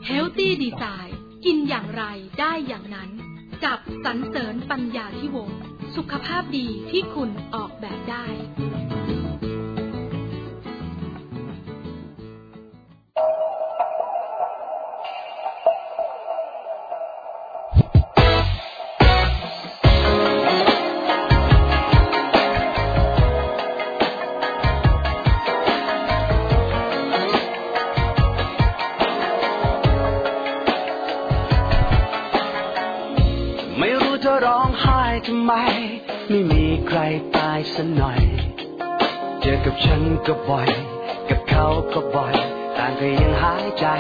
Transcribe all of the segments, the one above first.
Healthy Design กินอย่างไรได้อย่างนั้นกับสรรเสริญปัญญาธิวงศ์สุขภาพดีที่คุณออกแบบได้ทำไมไม่มีใครตายสักหน่อยเจอกับฉันก็บ่อยกับเขาก็บ่อยต่างก็ยังหายใจ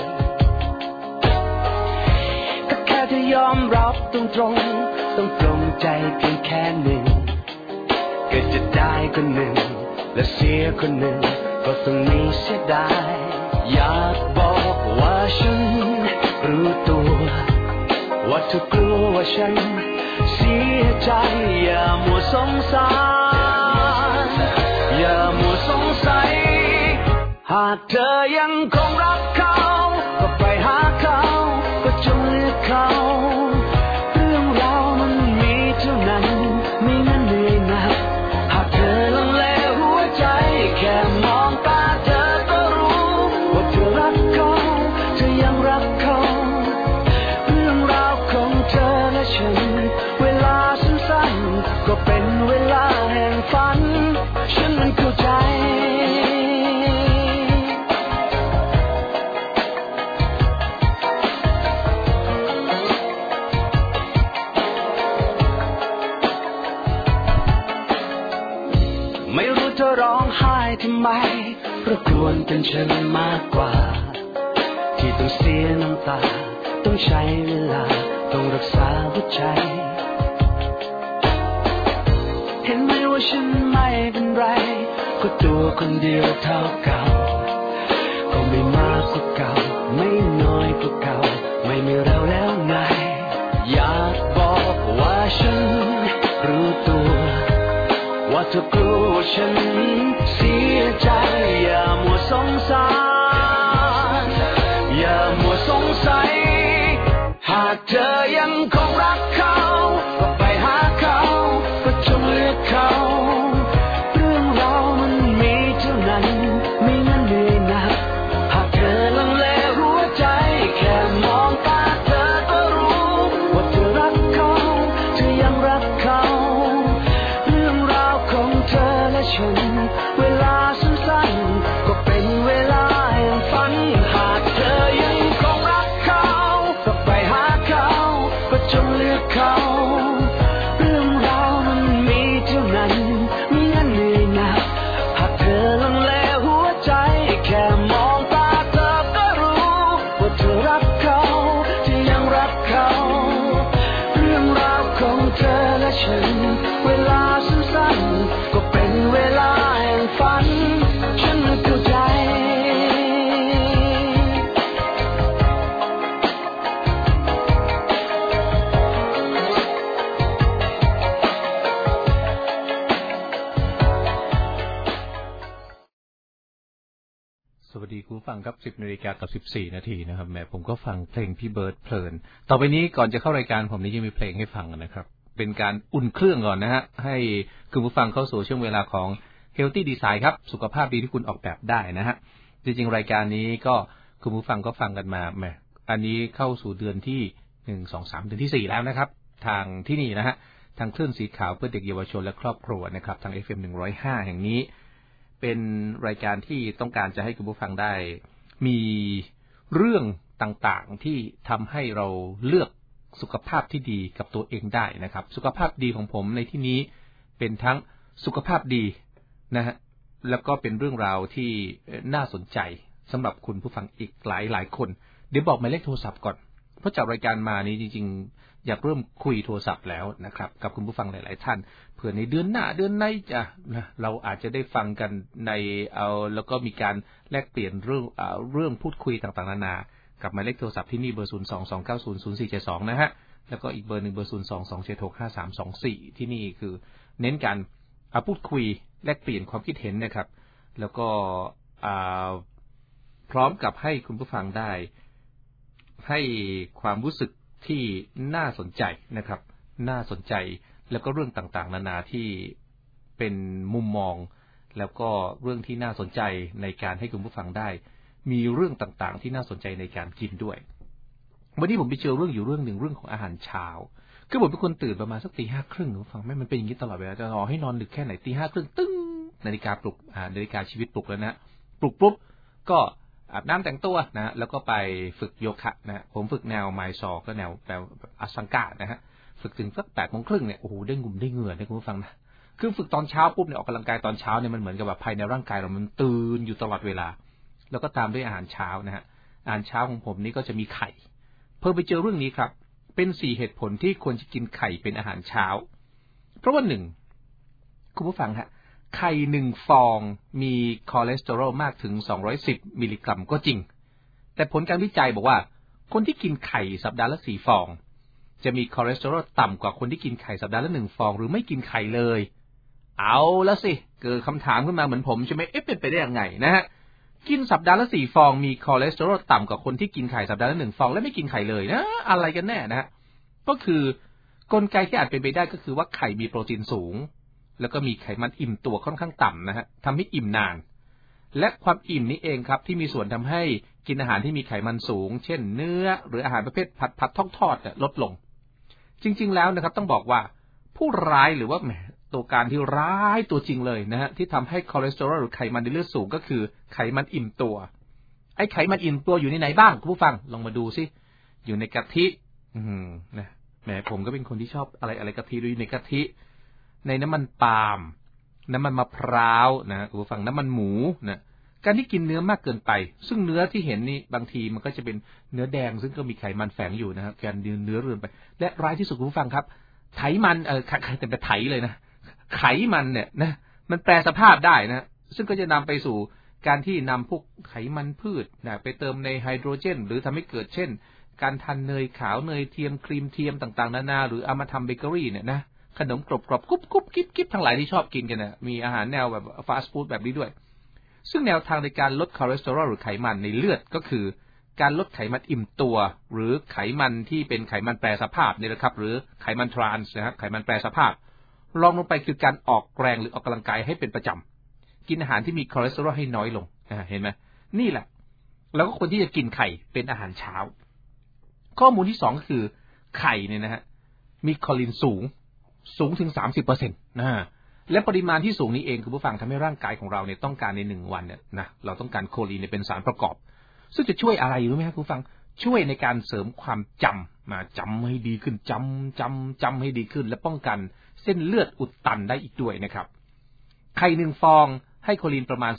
ก็แค่จะยอมรับตรงต้องปลงใจเพียงแค่หนึ่งเกิดจะได้คนหนึ่งและเสียคนหนึ่งก็ต้องมีเสียดายอยากบอกว่าฉันรู้ตัวว่าเธอกลัวว่าฉันเสียใจอย่ามัวสงสารอย่ามัวสงสัยหากเธอยังคงรักเขาก็ไปหาเขาก็จงเลือกเขาเรื่องราวมันมีเท่านั้นไม่งั้นเหนื่อยหนักหากเธอลังเลหัวใจแค่มองตาเธอก็รู้ว่าเธอรักเขาเธอยังรักเขาเรื่องราวของเธอและฉันเวลาสั้นๆก็เป็นเวลาแห่งฝันฉันมันเข้าใจไม่รู้เธอร้องไห้ทำไมเพราะควรเป็นฉันมากกว่าที่ต้องเสียน้ำตาต้องใช้เวลาต้องรักษาหัวใจเห็นไหมว่าฉันไม่เป็นไรก็ตัวคนเดียวเท่าเก่าก็ไม่มากกว่าเก่าไม่น้อยกว่าเก่าไม่มีเราแล้วไงอยากบอกว่าฉันรู้ตัวว่าเธอกลัวฉันเสียใจอย่ามัวสงสารอย่ามัวสงสัยหากเธอยังคงรักเขาก็ไปหาเขาก็จงเลือกเขาเรื่องราวมันมีเท่านั้นไม่งั้นเหนื่อยหนักหากเธอลังเลหัวใจแค่มองตาเธอก็รู้ว่าเธอรักเขาเธอยังรักเขาเรื่องราวของเธอและฉันเวลาสั้นๆก็เป็นเวลาแห่งฝันหากเธอยังคงรักเขาก็ไปหาเขาก็จงเลือกเขาเรื่องราวมันมีเท่านั้นไม่งั้นเหนื่อยหนักหากเธอลังเลหัวใจแค่มองตาเธอก็รู้ว่าเธอรักเขาเธอยังรักเขาเรื่องราวของเธอและฉันเวลาสั้นๆก็เป็นเวลาแห่งฝันฉันเข้าใจสวัสดีคุณฟังครับ 10:14 นาทีนะครับแม่ผมก็ฟังเพลงพี่เบิร์ดเพลินต่อไปนี้ก่อนจะเข้ารายการผมนี้จะมีเพลงให้ฟังนะครับเป็นการอุ่นเครื่องก่อนนะฮะให้คุณผู้ฟังเข้าสู่ช่วงเวลาของ Healthy Design ครับสุขภาพดีที่คุณออกแบบได้นะฮะจริงๆรายการนี้ก็คุณผู้ฟังก็ฟังกันมาแม่อันนี้เข้าสู่เดือนที่1 2 3เดือนที่4แล้วนะครับทางที่นี่นะฮะทางคลื่นสีขาวเพื่อเด็กเยาวชนและครอบครัวนะครับทาง FM 105แห่งนี้เป็นรายการที่ต้องการจะให้คุณผู้ฟังได้มีเรื่องต่างๆที่ทำให้เราเลือกสุขภาพที่ดีกับตัวเองได้นะครับสุขภาพดีของผมในที่นี้เป็นทั้งสุขภาพดีนะฮะแล้วก็เป็นเรื่องราวที่น่าสนใจสำหรับคุณผู้ฟังอีกหลายคนเดี๋ยวบอกหมายเลขโทรศัพท์ก่อนเพราะจากรายการมานี้จริงๆอยากเริ่มคุยโทรศัพท์แล้วนะครับกับคุณผู้ฟังหลายๆท่านเผื่อในเดือนหน้าเดือนในจะเราอาจจะได้ฟังกันในแล้วก็มีการแลกเปลี่ยนเรื่องพูดคุยต่างๆนานากับหมายเลขโทรศัพท์ที่นี่เบอร์022900472นะฮะแล้วก็อีกเบอร์นึงเบอร์022765324ที่นี่คือเน้นการพูดคุยแลกเปลี่ยนความคิดเห็นนะครับแล้วก็พร้อมกับให้คุณผู้ฟังได้ให้ความรู้สึกที่น่าสนใจนะครับน่าสนใจแล้วก็เรื่องต่างๆนานาที่เป็นมุมมองแล้วก็เรื่องที่น่าสนใจในการให้คุณผู้ฟังได้มีเรื่องต่างๆที่น่าสนใจในการกินด้วยวันนี้ผมไปเจอเรื่องอยู่เรื่องหนึ่งเรื่องของอาหารเช้าคือผมเป็นคนตื่นประมาณสัก 5:30 คุณผู้ฟังไม่มันเป็นอย่างนี้ตลอดเวลาจะรอให้นอนดึกแค่ไหน 5:30 ตึ้งนาฬิกาปลุกนาฬิกาชีวิตปลุกแล้วนะปลุกปุ๊บก็อาบน้ำแต่งตัวนะแล้วก็ไปฝึกโยคะนะผมฝึกแนวไมซอก็แนวอัสสังกะนะฮะฝึกถึงสัก 8:30 เนี่ยโอ้โหได้งุ่มได้เหงื่อนะคุณผู้ฟังนะคือฝึกตอนเช้าปุ๊บเนี่ยออกกำลังกายตอนเช้าเนี่ยมันเหมือนกับแบบภายในร่างกายเรามันตื่นอยู่ตลอดเวลาแล้วก็ตามด้วยอาหารเช้านะฮะอาหารเช้าของผมนี่ก็จะมีไข่เพิ่มไปเจอเรื่องนี้ครับเป็น4เหตุผลที่ควรจะกินไข่เป็นอาหารเช้าเพราะว่า1คุณผู้ฟังฮะไข่1ฟองมีคอเลสเตอรอลมากถึง210มิลลิกรัมก็จริงแต่ผลการวิจัยบอกว่าคนที่กินไข่สัปดาห์ละ4ฟองจะมีคอเลสเตอรอลต่ำกว่าคนที่กินไข่สัปดาห์ละ1ฟองหรือไม่กินไข่เลยเอาละสิเกิดคำถามขึ้นมาเหมือนผมใช่ไหมเป็นไปได้ยังไงนะฮะกินสัปดาห์ละ4ฟองมีคอเลสเตอรอลต่ำกว่าคนที่กินไข่สัปดาห์ละ1ฟองและไม่กินไข่เลยนะอะไรกันแน่นะฮะก็คือกลไกที่อาจเป็นไปได้ก็คือว่าไข่มีโปรตีนสูงแล้วก็มีไขมันอิ่มตัวค่อนข้างต่ำนะฮะทำให้อิ่มนานและความอิ่มนี้เองครับที่มีส่วนทำให้กินอาหารที่มีไขมันสูงเช่นเนื้อหรืออาหารประเภทผัดทอดลดลงจริงๆแล้วนะครับต้องบอกว่าผู้ร้ายหรือว่าตัวการที่ร้ายตัวจริงเลยนะฮะที่ทำให้คอเลสเตอรอลหรือไขมันในเลือดสูงก็คือไขมันอิ่มตัวไอ้ไขมันอิ่มตัวอยู่ในไหนบ้างคุณผู้ฟังลองมาดูสิอยู่ในกะทินะแหมผมก็เป็นคนที่ชอบอะไรกะทิอยู่ในกะทิในน้ำมันปาล์มน้ำมันมะพร้าวนะคุณผู้ฟังน้ำมันหมูนะการที่กินเนื้อมากเกินไปซึ่งเนื้อที่เห็นนี่บางทีมันก็จะเป็นเนื้อแดงซึ่งก็มีไขมันแฝงอยู่นะครับการเนื้อเรือนไปและร้ายที่สุดคุณผู้ฟังครับไขมันแต่เป็นไถเลยนะไขมันเนี่ยนะมันแปรสภาพได้นะซึ่งก็จะนำไปสู่การที่นำพวกไขมันพืชนะไปเติมในไฮโดรเจนหรือทำให้เกิดเช่นการทานเนยขาวเนยเทียมครีมเทียมต่างๆนานาหรือเอามาทำเบเกอรี่เนี่ยนะขนมกรอบๆกุ๊บกิ๊บทั้งหลายที่ชอบกินกันนะมีอาหารแนวแบบฟาสต์ฟู้ดแบบนี้ด้วยซึ่งแนวทางในการลดคอเลสเตอรอลหรือไขมันในเลือดก็คือการลดไขมันอิ่มตัวหรือไขมันที่เป็นไขมันแปรสภาพนี่แหละครับหรือไขมันทรานส์นะครับไขมันแปรสภาพรองลงไปคือการออกแรงหรือออกกำลังกายให้เป็นประจำกินอาหารที่มีคอเลสเตอรอลให้น้อยลงเห็นไหมนี่แหละแล้วก็คนที่จะกินไข่เป็นอาหารเช้าข้อมูลที่2ก็คือไข่เนี่ยนะฮะมีคอลินสูงถึง 30% นะและปริมาณที่สูงนี้เองคุณผู้ฟังทำให้ร่างกายของเราเนี่ยต้องการใน1วันเนี่ยนะเราต้องการโคลีนเป็นสารประกอบซึ่งจะช่วยอะไรรู้ไหมครับคุณผู้ฟังช่วยในการเสริมความจำให้ดีขึ้นจำให้ดีขึ้นและป้องกันเส้นเลือดอุดตันได้อีกด้วยนะครับไข่1ฟองให้โคลีนประมาณ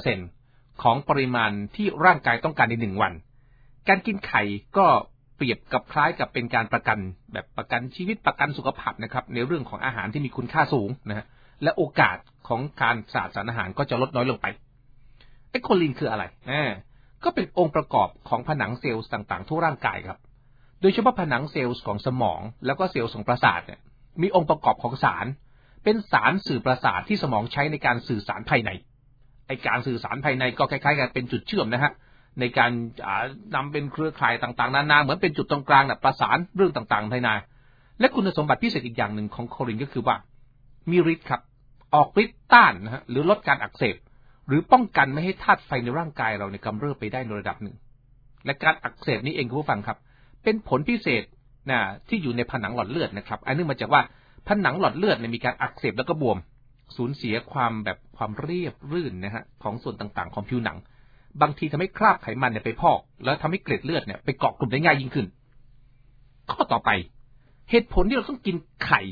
30% ของปริมาณที่ร่างกายต้องการใน1วันการกินไข่ก็เปรียบกับคล้ายกับเป็นการประกันแบบประกันชีวิตประกันสุขภาพนะครับในเรื่องของอาหารที่มีคุณค่าสูงนะฮะและโอกาสของการสารอาหารก็จะลดน้อยลงไปไอ้โคลีนคืออะไรก็เป็นองค์ประกอบของผนังเซลล์ต่างๆทั่วร่างกายครับโดยเฉพาะผนังเซลล์ของสมองแล้วก็เซลล์ของประสาทเนี่ยมีองค์ประกอบของสารเป็นสารสื่อประสาทที่สมองใช้ในการสื่อสารภายในไอ้การสื่อสารภายในก็คล้ายๆกันเป็นจุดเชื่อมนะฮะในการนำเป็นเครือข่ายต่างๆนานาเหมือนเป็นจุดตรงกลางประสานเรื่องต่างๆภายในและคุณสมบัติพิเศษอีกอย่างหนึ่งของโคลินก็คือว่ามีฤทธิ์ครับออกฤทธิ์ต้านนะฮะหรือลดการอักเสบหรือป้องกันไม่ให้ธาตุไฟในร่างกายเราเนี่ยกำเริบไปได้ในระดับหนึ่งและการอักเสบนี้เองคุณผู้ฟังครับเป็นผลพิเศษนะที่อยู่ในผนังหลอดเลือดนะครับอันนี้มาจากว่าผนังหลอดเลือดเนี่ยมีการอักเสบแล้วก็บวมสูญเสียความเรียบรื่นนะฮะของส่วนต่างๆของผิวหนังบางทีทำให้คราบไขมันเนี่ยไปพอกแล้วทำให้เกล็ดเลือดเนี่ยไปเกาะกลุ่มได้ง่ายยิ่งขึ้นข้อต่อไปเหตุผลที่เราต้องกินไข่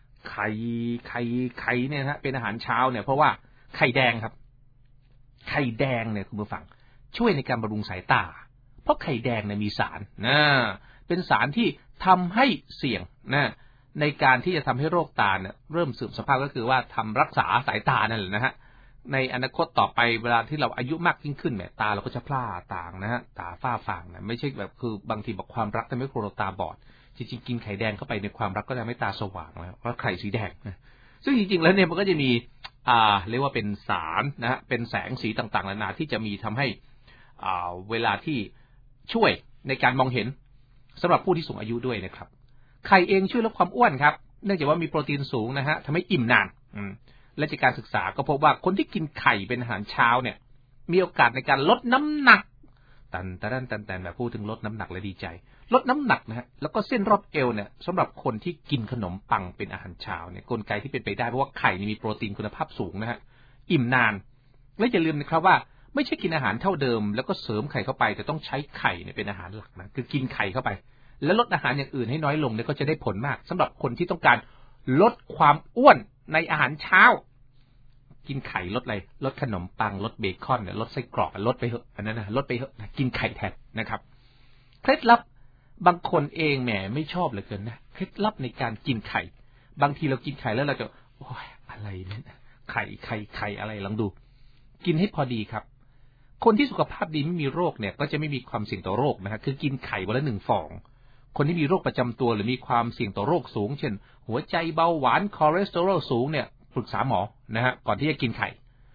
เนี่ยนะเป็นอาหารเช้าเนี่ยเพราะว่าไข่แดงครับไข่แดงเนี่ยคุณผู้ฟังช่วยในการบำรุงสายตาเพราะไข่แดงเนี่ยมีสารเป็นสารที่ทำให้เสี่ยงในการที่จะทำให้โรคตาเนี่ยเริ่มเสื่อมสภาพก็คือว่าทำรักษาสายตานั่นแหละนะฮะในอนาคตต่อไปเวลาที่เราอายุมากยิ่งขึ้นตาเราก็จะพร่าต่างนะฮะตาฝ้าฟางนะไม่ใช่แบบคือบางทีบอกความรักทำให้เราตาบอดจริงๆกินไข่แดงเข้าไปในความรักก็จะไม่ตาสว่างแล้วเพราะไข่สีแดงนะซึ่งจริงๆแล้วเนี่ยมันก็จะมีเรียกว่าเป็นสารนะฮะเป็นแสงสีต่างๆนานาที่จะมีทำให้เวลาที่ช่วยในการมองเห็นสำหรับผู้ที่สูงอายุด้วยนะครับไข่เองช่วยลดความอ้วนครับเนื่องจากว่ามีโปรตีนสูงนะฮะทำให้อิ่มนานและจากการศึกษาก็พบว่าคนที่กินไข่เป็นอาหารเช้าเนี่ยมีโอกาสในการลดน้ำหนักตันแบบพูดถึงลดน้ำหนักเลยดีใจลดน้ำหนักนะฮะแล้วก็เส้นรอบเอวเนี่ยสำหรับคนที่กินขนมปังเป็นอาหารเช้าเนี่ยกลไกที่เป็นไปได้เพราะว่าไข่นี่มีโปรตีนคุณภาพสูงนะฮะอิ่มนานและอย่าลืมนะครับว่าไม่ใช่กินอาหารเท่าเดิมแล้วก็เสริมไข่เข้าไปแต่ต้องใช้ไข่เนี่ยเป็นอาหารหลักนะคือกินไข่เข้าไปแล้วลดอาหารอย่างอื่นให้น้อยลงเนี่ยก็จะได้ผลมากสำหรับคนที่ต้องการลดความอ้วนในอาหารเช้ากินไข่ลดอะไรลดขนมปังลดเบคอนเนี่ยลดไส้กรอกลดไปเถอะอันนั้นนะลดไปเถอะกินไข่แทนนะครับเคล็ดลับบางคนเองแหมไม่ชอบเหลือเกินนะเคล็ดลับในการกินไข่บางทีเรากินไข่แล้วเราจะโอ้ยอะไรเนี่ยไข่อะไรลองดูกินให้พอดีครับคนที่สุขภาพดีไม่มีโรคเนี่ยก็จะไม่มีความเสี่ยงต่อโรคนะครับคือกินไข่วันละ1 ฟองคนที่มีโรคประจำตัวหรือมีความเสี่ยงต่อโรคสูงเช่นหัวใจเบาหวานคอเลสเตอรอลสูงเนี่ยปรึกษาหมอนะฮะก่อนที่จะกินไข่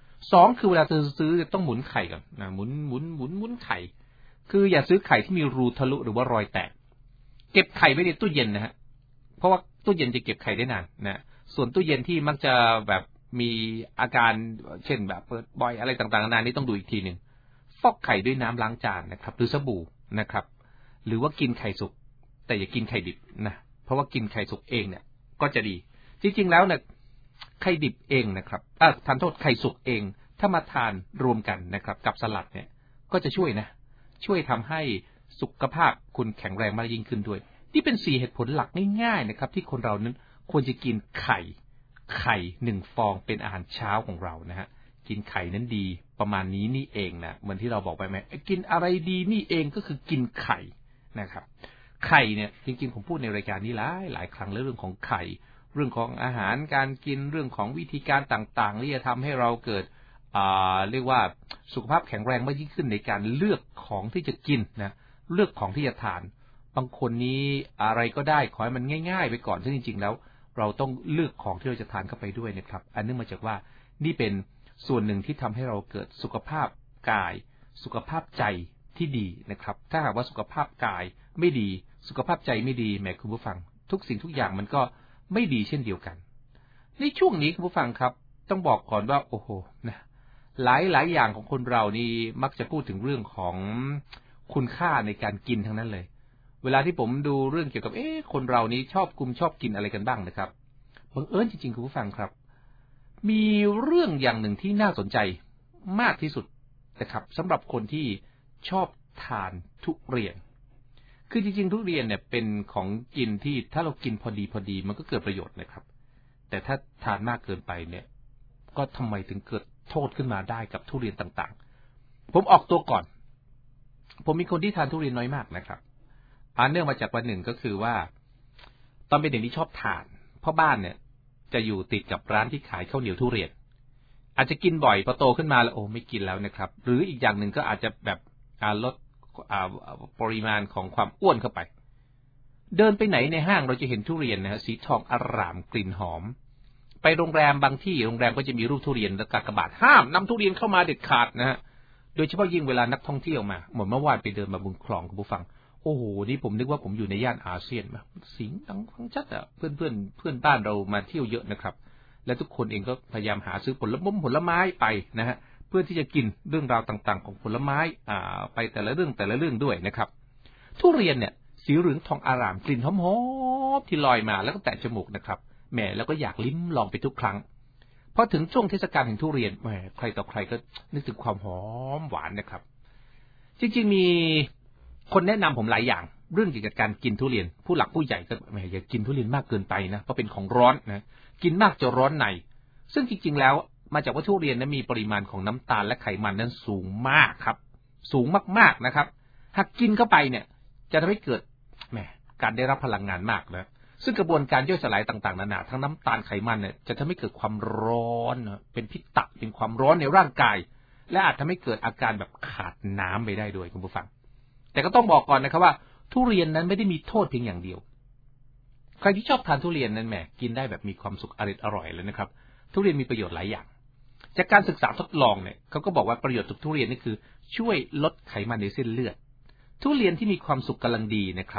2คือเวลาซื้อต้องหมุนไข่ก่อนนะหมุนไข่คืออย่าซื้อไข่ที่มีรูทะลุหรือว่ารอยแตกเก็บไข่ไว้ในตู้เย็นนะฮะเพราะว่าตู้เย็นจะเก็บไข่ได้นานนะส่วนตู้เย็นที่มักจะแบบมีอาการเช่นแบบเปิดบ่อยอะไรต่างๆนานานี้ต้องดูอีกทีนึงฟอกไข่ด้วยน้ำล้างจานนะครับหรือสบู่นะครับหรือว่ากินไข่สุกแต่อย่ากินไข่ดิบนะเพราะว่ากินไข่สุกเองเนี่ยก็จะดีจริงๆแล้วเนี่ยไข่ดิบเองนะครับทานโทษไข่สุกเองถ้ามาทานรวมกันนะครับกับสลัดเนี่ยก็จะช่วยทำให้สุขภาพคุณแข็งแรงมากยิ่งขึ้นด้วยที่เป็น4เหตุผลหลักง่ายๆนะครับที่คนเรานั้นควรจะกินไข่1 ฟองเป็นอาหารเช้าของเรานะฮะกินไข่นั้นดีประมาณนี้นี่เองนะเหมือนที่เราบอกไปไหมกินอะไรดีนี่เองก็คือกินไข่นะครับไข่เนี่ยจริงๆผมพูดในรายการนี้หลายครั้งแล้วเรื่องของไข่เรื่องของอาหารการกินเรื่องของวิธีการต่างๆที่จะทำให้เราเกิดเรียกว่าสุขภาพแข็งแรงมากยิ่งขึ้นในการเลือกของที่จะกินนะเลือกของที่จะทานบางคนนี้อะไรก็ได้ขอให้มันง่ายๆไปก่อนซึ่งจริงๆแล้วเราต้องเลือกของที่เราจะทานเข้าไปด้วยนะครับอันเนื่องมาจากว่านี่เป็นส่วนหนึ่งที่ทำให้เราเกิดสุขภาพกายสุขภาพใจที่ดีนะครับถ้าหากว่าสุขภาพกายไม่ดีสุขภาพใจไม่ดีแหมคุณผู้ฟังทุกสิ่งทุกอย่างมันก็ไม่ดีเช่นเดียวกันในช่วงนี้คุณผู้ฟังครับต้องบอกก่อนว่าโอ้โหนะหลายอย่างของคนเรานี่มักจะพูดถึงเรื่องของคุณค่าในการกินทั้งนั้นเลยเวลาที่ผมดูเรื่องเกี่ยวกับคนเรานี้ชอบกินอะไรกันบ้างนะครับบังเอิญจริงๆคุณผู้ฟังครับมีเรื่องอย่างหนึ่งที่น่าสนใจมากที่สุดนะครับสำหรับคนที่ชอบทานทุเรียนคือจริงๆทุเรียนเนี่ยเป็นของกินที่ถ้าเรากินพอดีมันก็เกิดประโยชน์นะครับแต่ถ้าทานมากเกินไปเนี่ยก็ทำไมถึงเกิดโทษขึ้นมาได้กับทุเรียนต่างๆผมออกตัวก่อนผมมีคนที่ทานทุเรียนน้อยมากนะครับเนื่องมาจากวันหนึ่งก็คือว่าตอนเป็นเด็กที่ชอบทานเพราะบ้านเนี่ยจะอยู่ติดกับร้านที่ขายข้าวเหนียวทุเรียนอาจจะกินบ่อยพอโตขึ้นมาแล้วโอ้ไม่กินแล้วนะครับหรืออีกอย่างหนึ่งก็อาจจะแบบลดปริมาณของความอ้วนเข้าไปเดินไปไหนในห้างเราจะเห็นทุเรียนนะฮะสีทองอร่ามกลิ่นหอมไปโรงแรมบางที่โรงแรมก็จะมีรูปทุเรียนและกากบาทห้ามนำทุเรียนเข้ามาเด็ดขาดนะฮะโดยเฉพาะยิ่งเวลานักท่องเที่ยวมาเหมือนเมื่อวานไปเดินมาบนคลองคุณผู้ฟังโอ้โหนี่ผมนึกว่าผมอยู่ในย่านอาเซียนมาสิงดังฟังชัดอ่ะเพื่อนบ้านเรามาเที่ยวเยอะนะครับและทุกคนเองก็พยายามหาซื้อผลไม้ไปนะฮะเพื่อที่จะกินเรื่องราวต่างๆของผลไม้ไปแต่ละเรื่องด้วยนะครับทุเรียนเนี่ยสีเหลืองทองอร่ามกลิ่นหอมๆที่ลอยมาแล้วก็แตะจมูกนะครับแหมแล้วก็อยากลิ้มลองไปทุกครั้งพอถึงช่วงเทศกาลแห่งทุเรียนแหมใครต่อใครก็นึกถึงความหอมหวานนะครับจริงๆมีคนแนะนำผมหลายอย่างเรื่องเกี่ยวกับการกินทุเรียนผู้หลักผู้ใหญ่ก็แหมอย่ากินทุเรียนมากเกินไปนะเพราะเป็นของร้อนนะกินมากจะร้อนในซึ่งจริงๆแล้วมาจากว่าทุเรียนนั้นมีปริมาณของน้ำตาลและไขมันนั้นสูงมากครับสูงมากๆนะครับหากกินเข้าไปเนี่ยจะทำให้เกิดแหมการได้รับพลังงานมากนะซึ่งกระบวนการย่อยสลายต่างๆนานาทั้งน้ำตาลไขมันเนี่ยจะทำให้เกิดความร้อนเป็นพิษตะเป็นความร้อนในร่างกายและอาจทำให้เกิดอาการแบบขาดน้ำไปได้ด้วยคุณผู้ฟังแต่ก็ต้องบอกก่อนนะครับว่าทุเรียนนั้นไม่ได้มีโทษเพียงอย่างเดียวใครที่ชอบทานทุเรียนนั้นแหมกินได้แบบมีความสุขอร่อยเลยนะครับทุเรียนมีประโยชน์หลายอย่างจากการศึกษาทดลองเนี่ยเขาก็บอกว่าประโยชน์จากทุเรียนนี่คือช่วยลดไขมันในเส้นเลือดทุเรียนที่มีความสุกกำลังดีนะครับ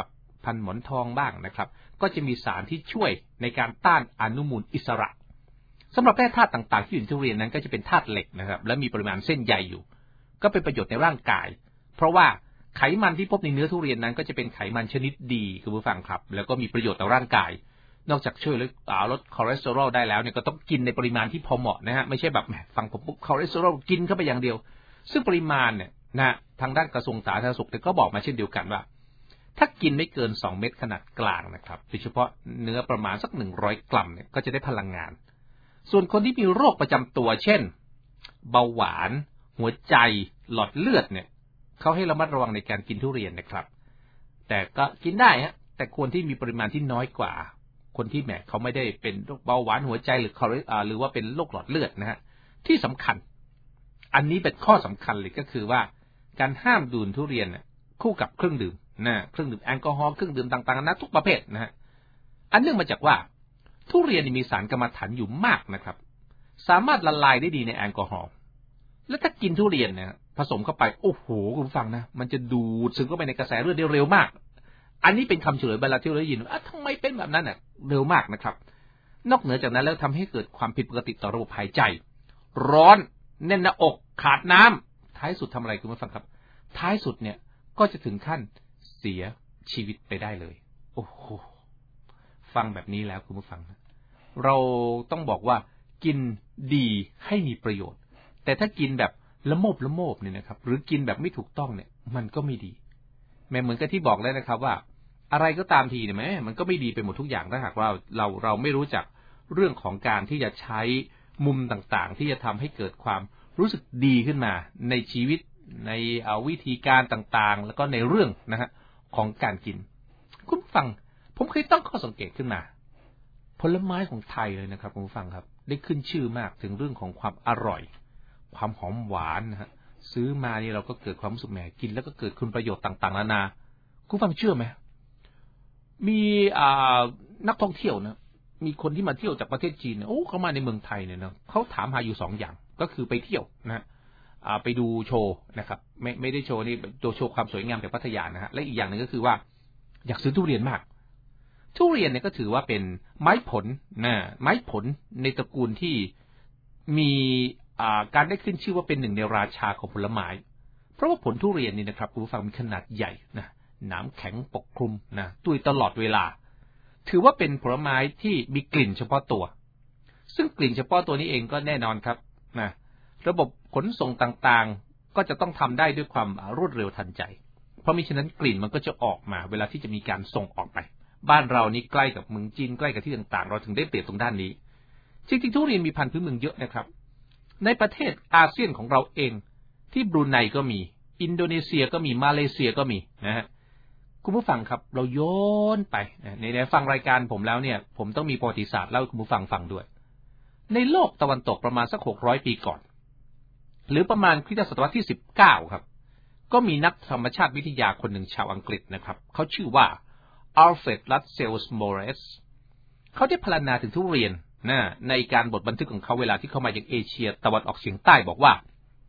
พันธุ์หมอนทองบ้างนะครับก็จะมีสารที่ช่วยในการต้านอนุมูลอิสระสำหรับแร่ธาตุต่างๆที่อยู่ในทุเรียนนั้นก็จะเป็นธาตุเหล็กนะครับและมีปริมาณเส้นใยอยู่ก็เป็นประโยชน์ในร่างกายเพราะว่าไขมันที่พบในเนื้อทุเรียนนั้นก็จะเป็นไขมันชนิดดีคุณผู้ฟังครับแล้วก็มีประโยชน์ต่อร่างกายนอกจากช่วยลดคอเลสเตอรอลได้แล้วเนี่ยก็ต้องกินในปริมาณที่พอเหมาะนะฮะไม่ใช่แบบฟังผมปุ๊บคอเลสเตอรอลกินเข้าไปอย่างเดียวซึ่งปริมาณเนี่ยนะทางด้านกระทรวงสาธารณสุขก็บอกมาเช่นเดียวกันว่าถ้ากินไม่เกิน2เม็ดขนาดกลางนะครับโดยเฉพาะเนื้อประมาณสัก100 กรัมเนี่ยก็จะได้พลังงานส่วนคนที่มีโรคประจำตัวเช่นเบาหวานหัวใจหลอดเลือดเนี่ยเขาให้ระมัดระวังในการกินทุเรียนนะครับแต่ก็กินได้ฮะแต่ควรที่มีปริมาณที่น้อยกว่าคนที่แหมเขาไม่ได้เป็นโรคเบาหวานหัวใจหรือว่าเป็นโรคหลอดเลือดนะฮะที่สำคัญอันนี้เป็นข้อสำคัญเลยก็คือว่าการห้ามดื่มทุเรียนคู่กับเครื่องดื่มเครื่องดื่มแอลกอฮอล์เครื่องดื่มต่างๆนะทุกประเภทนะฮะอันเนื่องมาจากว่าทุเรียนมีสารกรรมฐานอยู่มากนะครับสามารถละลายได้ดีในแอลกอฮอล์แล้วถ้ากินทุเรียนเนี่ยผสมเข้าไปโอ้โหคุณฟังนะมันจะดูดซึมเข้าไปในกระแสเลือดได้เร็วมากอันนี้เป็นคำเฉลยเวลาที่เราได้ยินว่าทำไมเป็นแบบนั้นเร็วมากนะครับนอกเหนือจากนั้นแล้วทำให้เกิดความผิดปกติต่อระบบหายใจร้อนแน่นหน้าอกขาดน้ำท้ายสุดทำอะไรคุณผู้ฟังครับท้ายสุดเนี่ยก็จะถึงขั้นเสียชีวิตไปได้เลยโอ้โหฟังแบบนี้แล้วคุณผู้ฟังเราต้องบอกว่ากินดีให้มีประโยชน์แต่ถ้ากินแบบละโมบเนี่ยนะครับหรือกินแบบไม่ถูกต้องเนี่ยมันก็ไม่ดีแม้เหมือนกับที่บอกแล้วนะครับว่าอะไรก็ตามทีเนี่ยมันก็ไม่ดีไปหมดทุกอย่างถ้าหากว่าเราไม่รู้จักเรื่องของการที่จะใช้มุมต่างๆที่จะทำให้เกิดความรู้สึกดีขึ้นมาในชีวิตในวิธีการต่างๆแล้วก็ในเรื่องนะฮะของการกินคุณฟังผมเคยตั้งข้อสังเกตขึ้นมาผลไม้ของไทยเลยนะครับคุณฟังครับได้ขึ้นชื่อมากถึงเรื่องของความอร่อยความหอมหวานนะฮะซื้อมานี่เราก็เกิดความรู้สึกแหมกินแล้วก็เกิดคุณประโยชน์ต่างๆนานาคุณฟังเชื่อไหมมีนักท่องเที่ยวนะมีคนที่มาเที่ยวจากประเทศจีนเนี่ยเขามาในเมืองไทยเนี่ยนะเขาถามหาอยู่2 อย่างก็คือไปเที่ยวนะไปดูโชว์นะครับไม่ได้โชว์นี่โชว์ความสวยงามจากพัทยานะฮะและอีกอย่างนึงก็คือว่าอยากซื้อทุเรียนมากทุเรียนเนี่ยก็ถือว่าเป็นไม้ผลไม้ผลในตระกูลที่มีการได้ขึ้นชื่อว่าเป็นหนึ่งในราชาของผลไม้เพราะว่าผลทุเรียนนี่นะครับคุณผู้ฟังมีขนาดใหญ่นะหนามแข็งปกคลุมนะตุยตลอดเวลาถือว่าเป็นผลไม้ที่มีกลิ่นเฉพาะตัวซึ่งกลิ่นเฉพาะตัวนี้เองก็แน่นอนครับนะระบบขนส่งต่างๆก็จะต้องทำได้ด้วยความรวดเร็วทันใจเพราะมิฉะนั้นกลิ่นมันก็จะออกมาเวลาที่จะมีการส่งออกไปบ้านเรานี่ใกล้กับเมืองจีนใกล้กับที่ต่างๆเราถึงได้เปรียบตรงด้านนี้จริงๆทุเรียนมีพันธุ์พื้นเมืองเยอะนะครับในประเทศอาเซียนของเราเองที่บรูไนก็มีอินโดนีเซียก็มีมาเลเซียก็มีนะฮะคุณผู้ฟังครับเราย้อนไปในฟังรายการผมแล้วเนี่ยผมต้องมีประวัติศาสตร์เล่าให้คุณผู้ฟังฟังด้วยในโลกตะวันตกประมาณสัก600 ปีก่อนหรือประมาณคริสตศตวรรษที่19ครับก็มีนักธรรมชาติวิทยาคนหนึ่งชาวอังกฤษนะครับเขาชื่อว่าอัลเฟรด รัสเซลส์ มอริสเขาได้พรรณนาถึงทุเรียนในการบทบันทึกของเขาเวลาที่เขามาจากเอเชียตะวันออกเฉียงใต้บอกว่า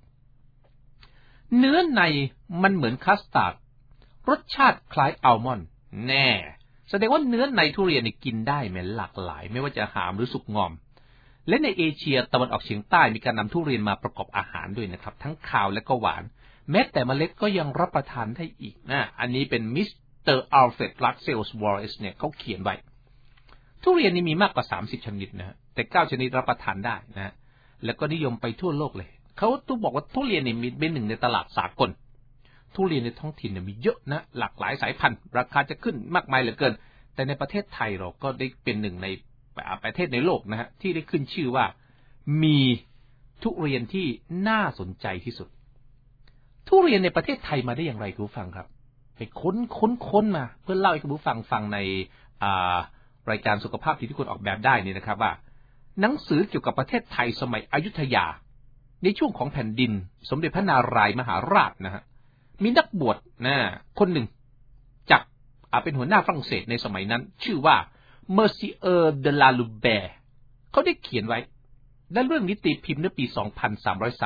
เนื้อในมันเหมือนคัสตาร์ดรสชาติคล้ายอัลมอนด์แสดงว่าเนื้อในทุเรียนกินได้แม้หลากหลายไม่ว่าจะหามหรือสุกงอมและในเอเชียตะวันออกเฉียงใต้มีการนำทุเรียนมาประกอบอาหารด้วยนะครับทั้งคาวและก็หวานแม้แต่เมล็ดก็ยังรับประทานได้อีกอันนี้เป็นมิสเตอร์อัลเฟรด รัสเซลส์ มอริสเนี่ยเขาเขียนไว้ทุเรียนนี่มีมากกว่า30 ชนิดนะแต่9 ชนิดรับประทานได้นะแล้วก็นิยมไปทั่วโลกเลยเขาต้องบอกว่าทุเรียนนี่มีเป็นหนึ่งในตลาดสากลทุเรียนในท้องถิ่นเนี่ยมีเยอะนะหลากหลายสายพันธุ์ราคาจะขึ้นมากมายเหลือเกินแต่ในประเทศไทยเราก็ได้เป็นหนึ่งในประเทศในโลกนะฮะที่ได้ขึ้นชื่อว่ามีทุเรียนที่น่าสนใจที่สุดทุเรียนในประเทศไทยมาได้อย่างไรคุณผู้ฟังครับไปค้นมาเพื่อเล่าให้คุณผู้ฟังฟังในรายการสุขภาพที่คุณออกแบบได้นี่นะครับว่าหนังสือเกี่ยวกับประเทศไทยสมัยอยุธยาในช่วงของแผ่นดินสมเด็จพระนารายณ์มหาราชนะฮะมีนักบวชคนหนึ่งจากเป็นหัวหน้าฝรั่งเศสในสมัยนั้นชื่อว่าเมอร์ซิเออร์ เดลาลูแบร์เขาได้เขียนไว้และเรื่องนี้ตีพิมพ์ในปี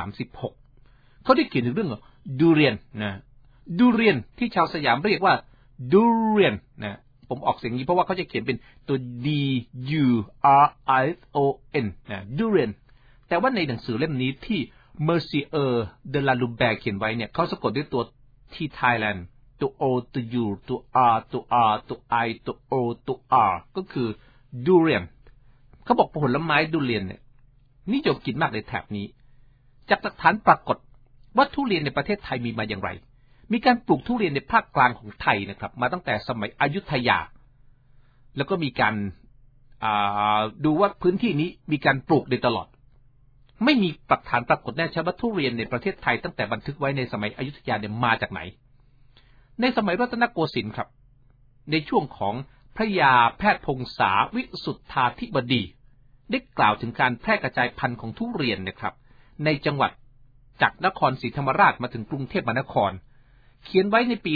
2336เขาได้เขียนถึงเรื่องดูเรียนดูเรียนที่ชาวสยามเรียกว่า durian นะผมออกเสียงนี้เพราะว่าเขาจะเขียนเป็นตัว D U R I O N นะ durian แต่ว่าในหนังสือเล่มนี้ที่ Mercier de la Loubaire เขียนไว้เนี่ยเขาสะกดด้วยตัว T Thailand ตัว O ตัว U ตัว R ตัว R ตัว I ตัว O ตัว R ก็คือ durian เขาบอกผลไม้ดุเรียนเนี่ยนิยมกินมากในแถบนี้จากหลักฐานปรากฏว่าทุเรียนในประเทศไทยมีมาอย่างไรมีการปลูกทุเรียนในภาคกลางของไทยนะครับมาตั้งแต่สมัยอยุธยาแล้วก็มีการดูว่าพื้นที่นี้มีการปลูกโดยตลอดไม่มีหลักฐานปรากฏแน่ชัดว่าทุเรียนในประเทศไทยตั้งแต่บันทึกไว้ในสมัยอยุธยาเนี่ยมาจากไหนในสมัยรัตนโกสินทร์ครับในช่วงของพระยาแพทย์พงษาวิสุทธาธิบดีได้กล่าวถึงการแพร่กระจายพันธุ์ของทุเรียนนะครับในจังหวัดจากนครศรีธรรมราชมาถึงกรุงเทพมหานครเขียนไว้ในปี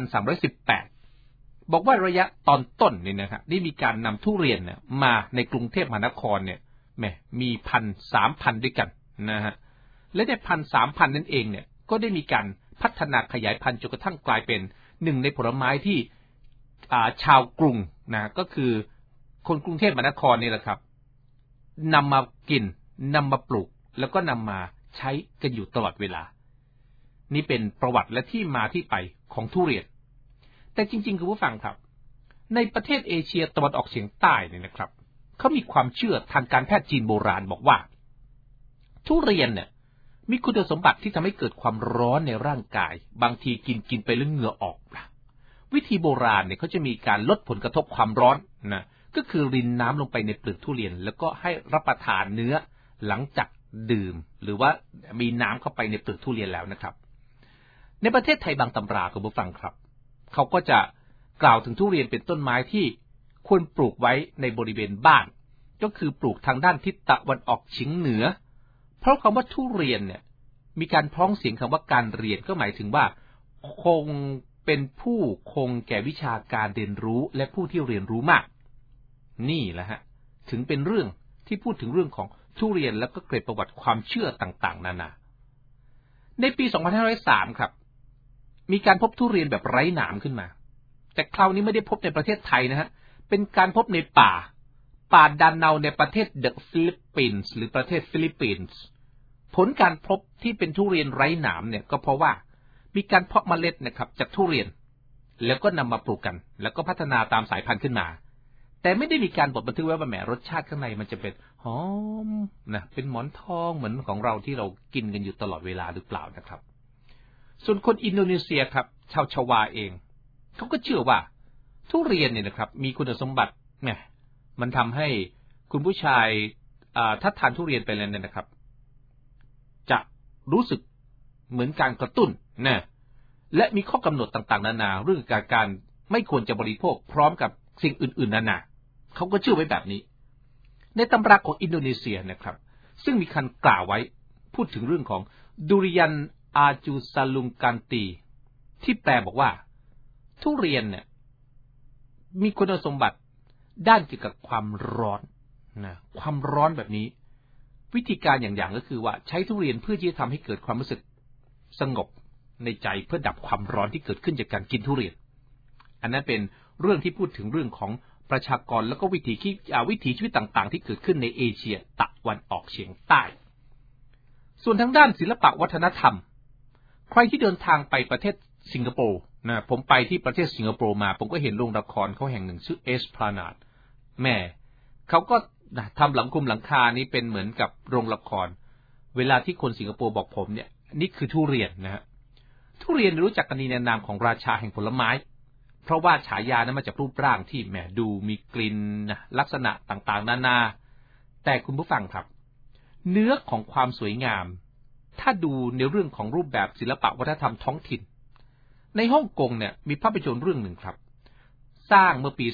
2318 บอกว่าระยะตอนต้นเนี่ยนะครับได้มีการนำทุเรียนเนี่ยมาในกรุงเทพมหานครเนี่ยมี 1,000-3,000 ด้วยกันนะฮะและใน 1,000-3,000 นั่นเองเนี่ยก็ได้มีการพัฒนาขยายพันธุ์จนกระทั่งกลายเป็นหนึ่งในผลไม้ที่ชาวกรุงนะก็คือคนกรุงเทพมหานครนี่แหละครับนำมากินนำมาปลูกแล้วก็นำมาใช้กันอยู่ตลอดเวลานี่เป็นประวัติและที่มาที่ไปของทุเรียนแต่จริงๆคุณผู้ฟังครับในประเทศเอเชียตะวันออกเฉียงใต้เนี่ยนะครับเขามีความเชื่อทางการแพทย์จีนโบราณบอกว่าทุเรียนเนี่ยมีคุณสมบัติที่ทำให้เกิดความร้อนในร่างกายบางทีกินไปแล้วเหงื่อออกวิธีโบราณเนี่ยเขาจะมีการลดผลกระทบความร้อนนะก็คือรินน้ำลงไปในเปลือกทุเรียนแล้วก็ให้รับประทานเนื้อหลังจากดื่มหรือว่ามีน้ำเข้าไปในเปลือกทุเรียนแล้วนะครับในประเทศไทยบางตำราคุณผู้ฟังครับเขาก็จะกล่าวถึงทุเรียนเป็นต้นไม้ที่ควรปลูกไว้ในบริเวณบ้านก็คือปลูกทางด้านทิศตะวันออกเฉียงเหนือเพราะคำว่าทุเรียนเนี่ยมีการพ้องเสียงคำว่าการเรียนก็หมายถึงว่าคงเป็นผู้คงแก่วิชาการเรียนรู้และผู้ที่เรียนรู้มากนี่แหละฮะถึงเป็นเรื่องที่พูดถึงเรื่องของทุเรียนแล้วก็เกร็ดประวัติความเชื่อต่างๆนานาในปี 2503 ครับมีการพบทุเรียนแบบไร้หนามขึ้นมาแต่คราวนี้ไม่ได้พบในประเทศไทยนะฮะเป็นการพบในป่าดานเนาในประเทศเดอะฟิลิปปินส์หรือประเทศฟิลิปปินส์ผลการพบที่เป็นทุเรียนไร้หนามเนี่ยก็เพราะว่ามีการเพาะเมล็ดนะครับจากทุเรียนแล้วก็นำมาปลูกกันแล้วก็พัฒนาตามสายพันธุ์ขึ้นมาแต่ไม่ได้มีการบันทึกไว้ว่าแหมรสชาติข้างในมันจะเป็นหอมนะเป็นหมอนทองเหมือนของเราที่เรากินกันอยู่ตลอดเวลาหรือเปล่านะครับส่วนคนอินโดนีเซียครับชาวชวาเองเขาก็เชื่อว่าทุเรียนเนี่ยนะครับมีคุณสมบัติเนี่ยมันทำให้คุณผู้ชายถ้าทานทุเรียนไปแล้วเนี่ยนะครับจะรู้สึกเหมือนการกระตุ้นนะและมีข้อกำหนดต่างๆนานาเรื่องการไม่ควรจะบริโภคพร้อมกับสิ่งอื่นๆนานาเขาก็เชื่อไว้แบบนี้ในตำราของอินโดนีเซียนะครับซึ่งมีการกล่าวไว้พูดถึงเรื่องของดุริยันอาจูซาลุงกันตีที่แปลบอกว่าทุเรียนเนี่ยมีคุณสมบัติด้านเกี่ยวกับความร้อนนะความร้อนแบบนี้วิธีการอย่างก็คือว่าใช้ทุเรียนเพื่อที่จะทำให้เกิดความรู้สึกสงบในใจเพื่อดับความร้อนที่เกิดขึ้นจากการกินทุเรียนอันนั้นเป็นเรื่องที่พูดถึงเรื่องของประชากรแล้วก็วิถีชีวิตต่างๆที่เกิดขึ้นในเอเชียตะวันออกเฉียงใต้ส่วนทางด้านศิลปะวัฒนธรรมใครที่เดินทางไปประเทศสิงคโปร์นะผมไปที่ประเทศสิงคโปร์มาผมก็เห็นโรงละครเขาแห่งหนึ่งชื่อเอสพลานาดแม่เขาก็ทำหลังคานี้เป็นเหมือนกับโรงละครเวลาที่คนสิงคโปร์บอกผมเนี่ยนี่คือทุเรียนนะฮะทุเรียนรู้จักกันในนามของราชาแห่งผลไม้เพราะว่าฉายานั้นมาจากรูปร่างที่แหมดูมีกลิ่นลักษณะต่างๆนานาแต่คุณผู้ฟังครับเนื้อของความสวยงามถ้าดูในเรื่องของรูปแบบศิลปะวัฒนธรรมท้องถิ่นในฮ่องกงเนี่ยมีภาพยนตร์เรื่องหนึ่งครับสร้างเมื่อปี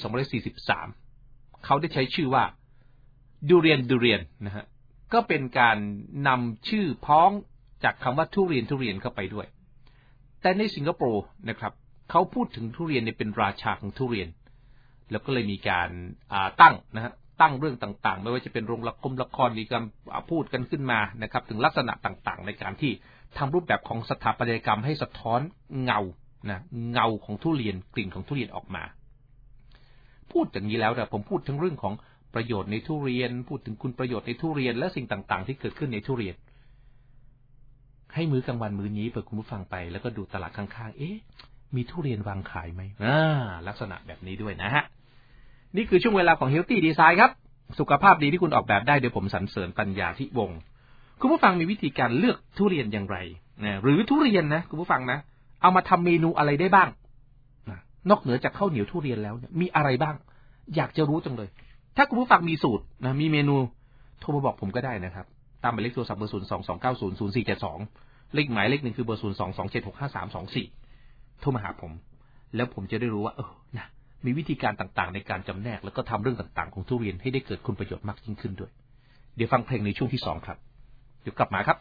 2543 เขาได้ใช้ชื่อว่าดูเรียนนะฮะก็เป็นการนำชื่อพ้องจากคำว่าทุเรียนเข้าไปด้วยแต่ในสิงคโปร์นะครับเขาพูดถึงทุเรียนเนี่ยเป็นราชาของทุเรียนแล้วก็เลยมีการตั้งเรื่องต่างๆไม่ว่าจะเป็นโรงละครมีการพูดกันขึ้นมานะครับถึงลักษณะต่างๆในการที่ทำรูปแบบของสถาปัตยกรรมให้สะท้อนเงานะเงาของทุเรียนกลิ่นของทุเรียนออกมาพูดอย่างนี้แล้วนะผมพูดทั้งเรื่องของประโยชน์ในทุเรียนพูดถึงคุณประโยชน์ในทุเรียนและสิ่งต่างๆที่เกิดขึ้นในทุเรียนให้มื้อกลางวันมื้อนี้เปิดคุณผู้ฟังไปแล้วก็ดูตลาดข้างๆมีทุเรียนวางขายไหมลักษณะแบบนี้ด้วยนะฮะนี่คือช่วงเวลาของ Healthy Design ครับสุขภาพดีที่คุณออกแบบได้โดยผมสรรเสริญปัญญาธิวงศ์คุณผู้ฟังมีวิธีการเลือกทุเรียนอย่างไรนะหรือทุเรียนนะคุณผู้ฟังนะเอามาทำเมนูอะไรได้บ้างนะนอกเหนือจากข้าวเหนียวทุเรียนแล้วมีอะไรบ้างอยากจะรู้จังเลยถ้าคุณผู้ฟังมีสูตรนะมีเมนูโทรมาบอกผมก็ได้นะครับตามหมายเลขโทรศัพท์เบอร์022900472เลขหมายเลขหนึ่งคือเบอร์022765324โทรมาหาผมแล้วผมจะได้รู้ว่านะมีวิธีการต่างๆในการจำแนกแล้วก็ทำเรื่องต่างๆของทุเรียนให้ได้เกิดคุณประโยชน์มากยิ่งขึ้นด้วยเดี๋ยวฟังเพลงในช่วงที่2ครับเดี๋ยวกลับมาครับ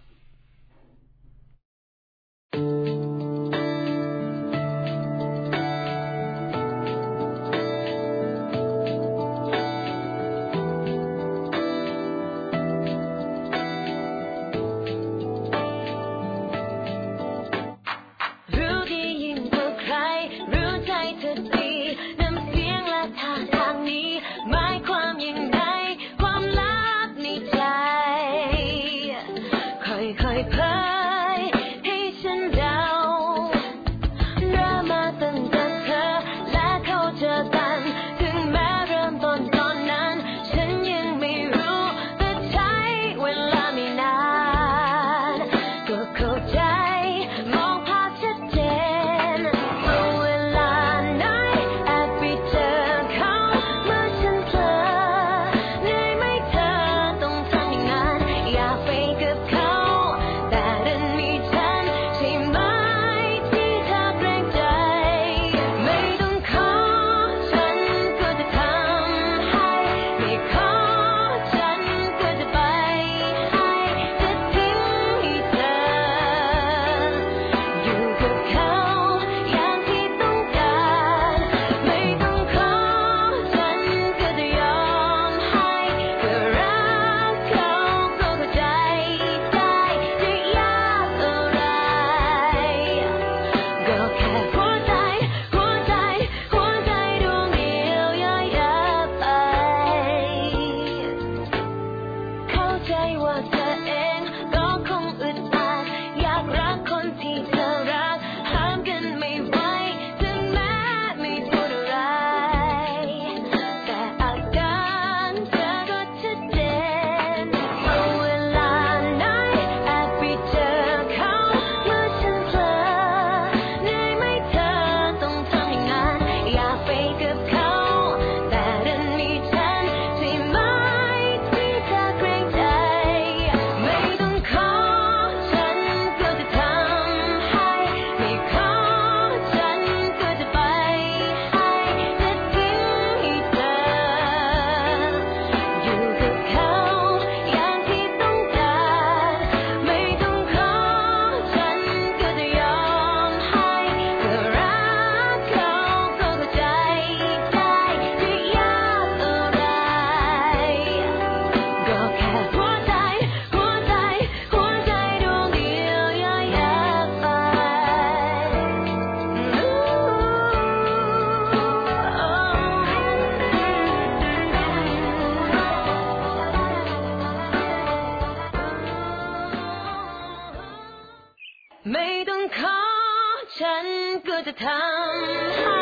ไม่ต้องขอฉันก็จะทำให้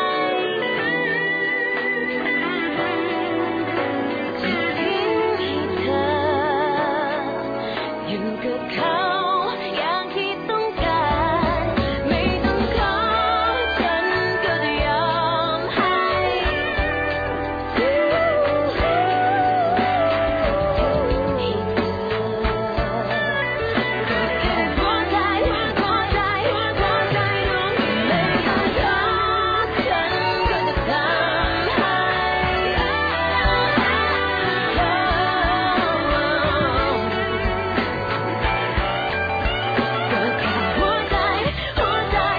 จะทิ้งให้เธออยู่กับเขาอย่างที่ต้องการไม่ต้องขอฉันก็จะยอมให้เธอก็แค่หัวใจดวงเดียวไม่ต้องขอฉันก็จะทำให้ก็แค่หัวใจดวงเดี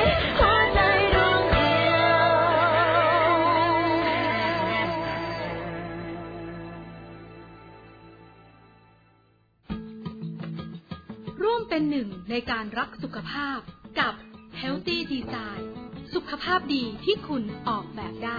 ยวร่วมเป็นหนึ่งในการรักสุขภาพกับ Healthy Design สุขภาพดีที่คุณออกแบบได้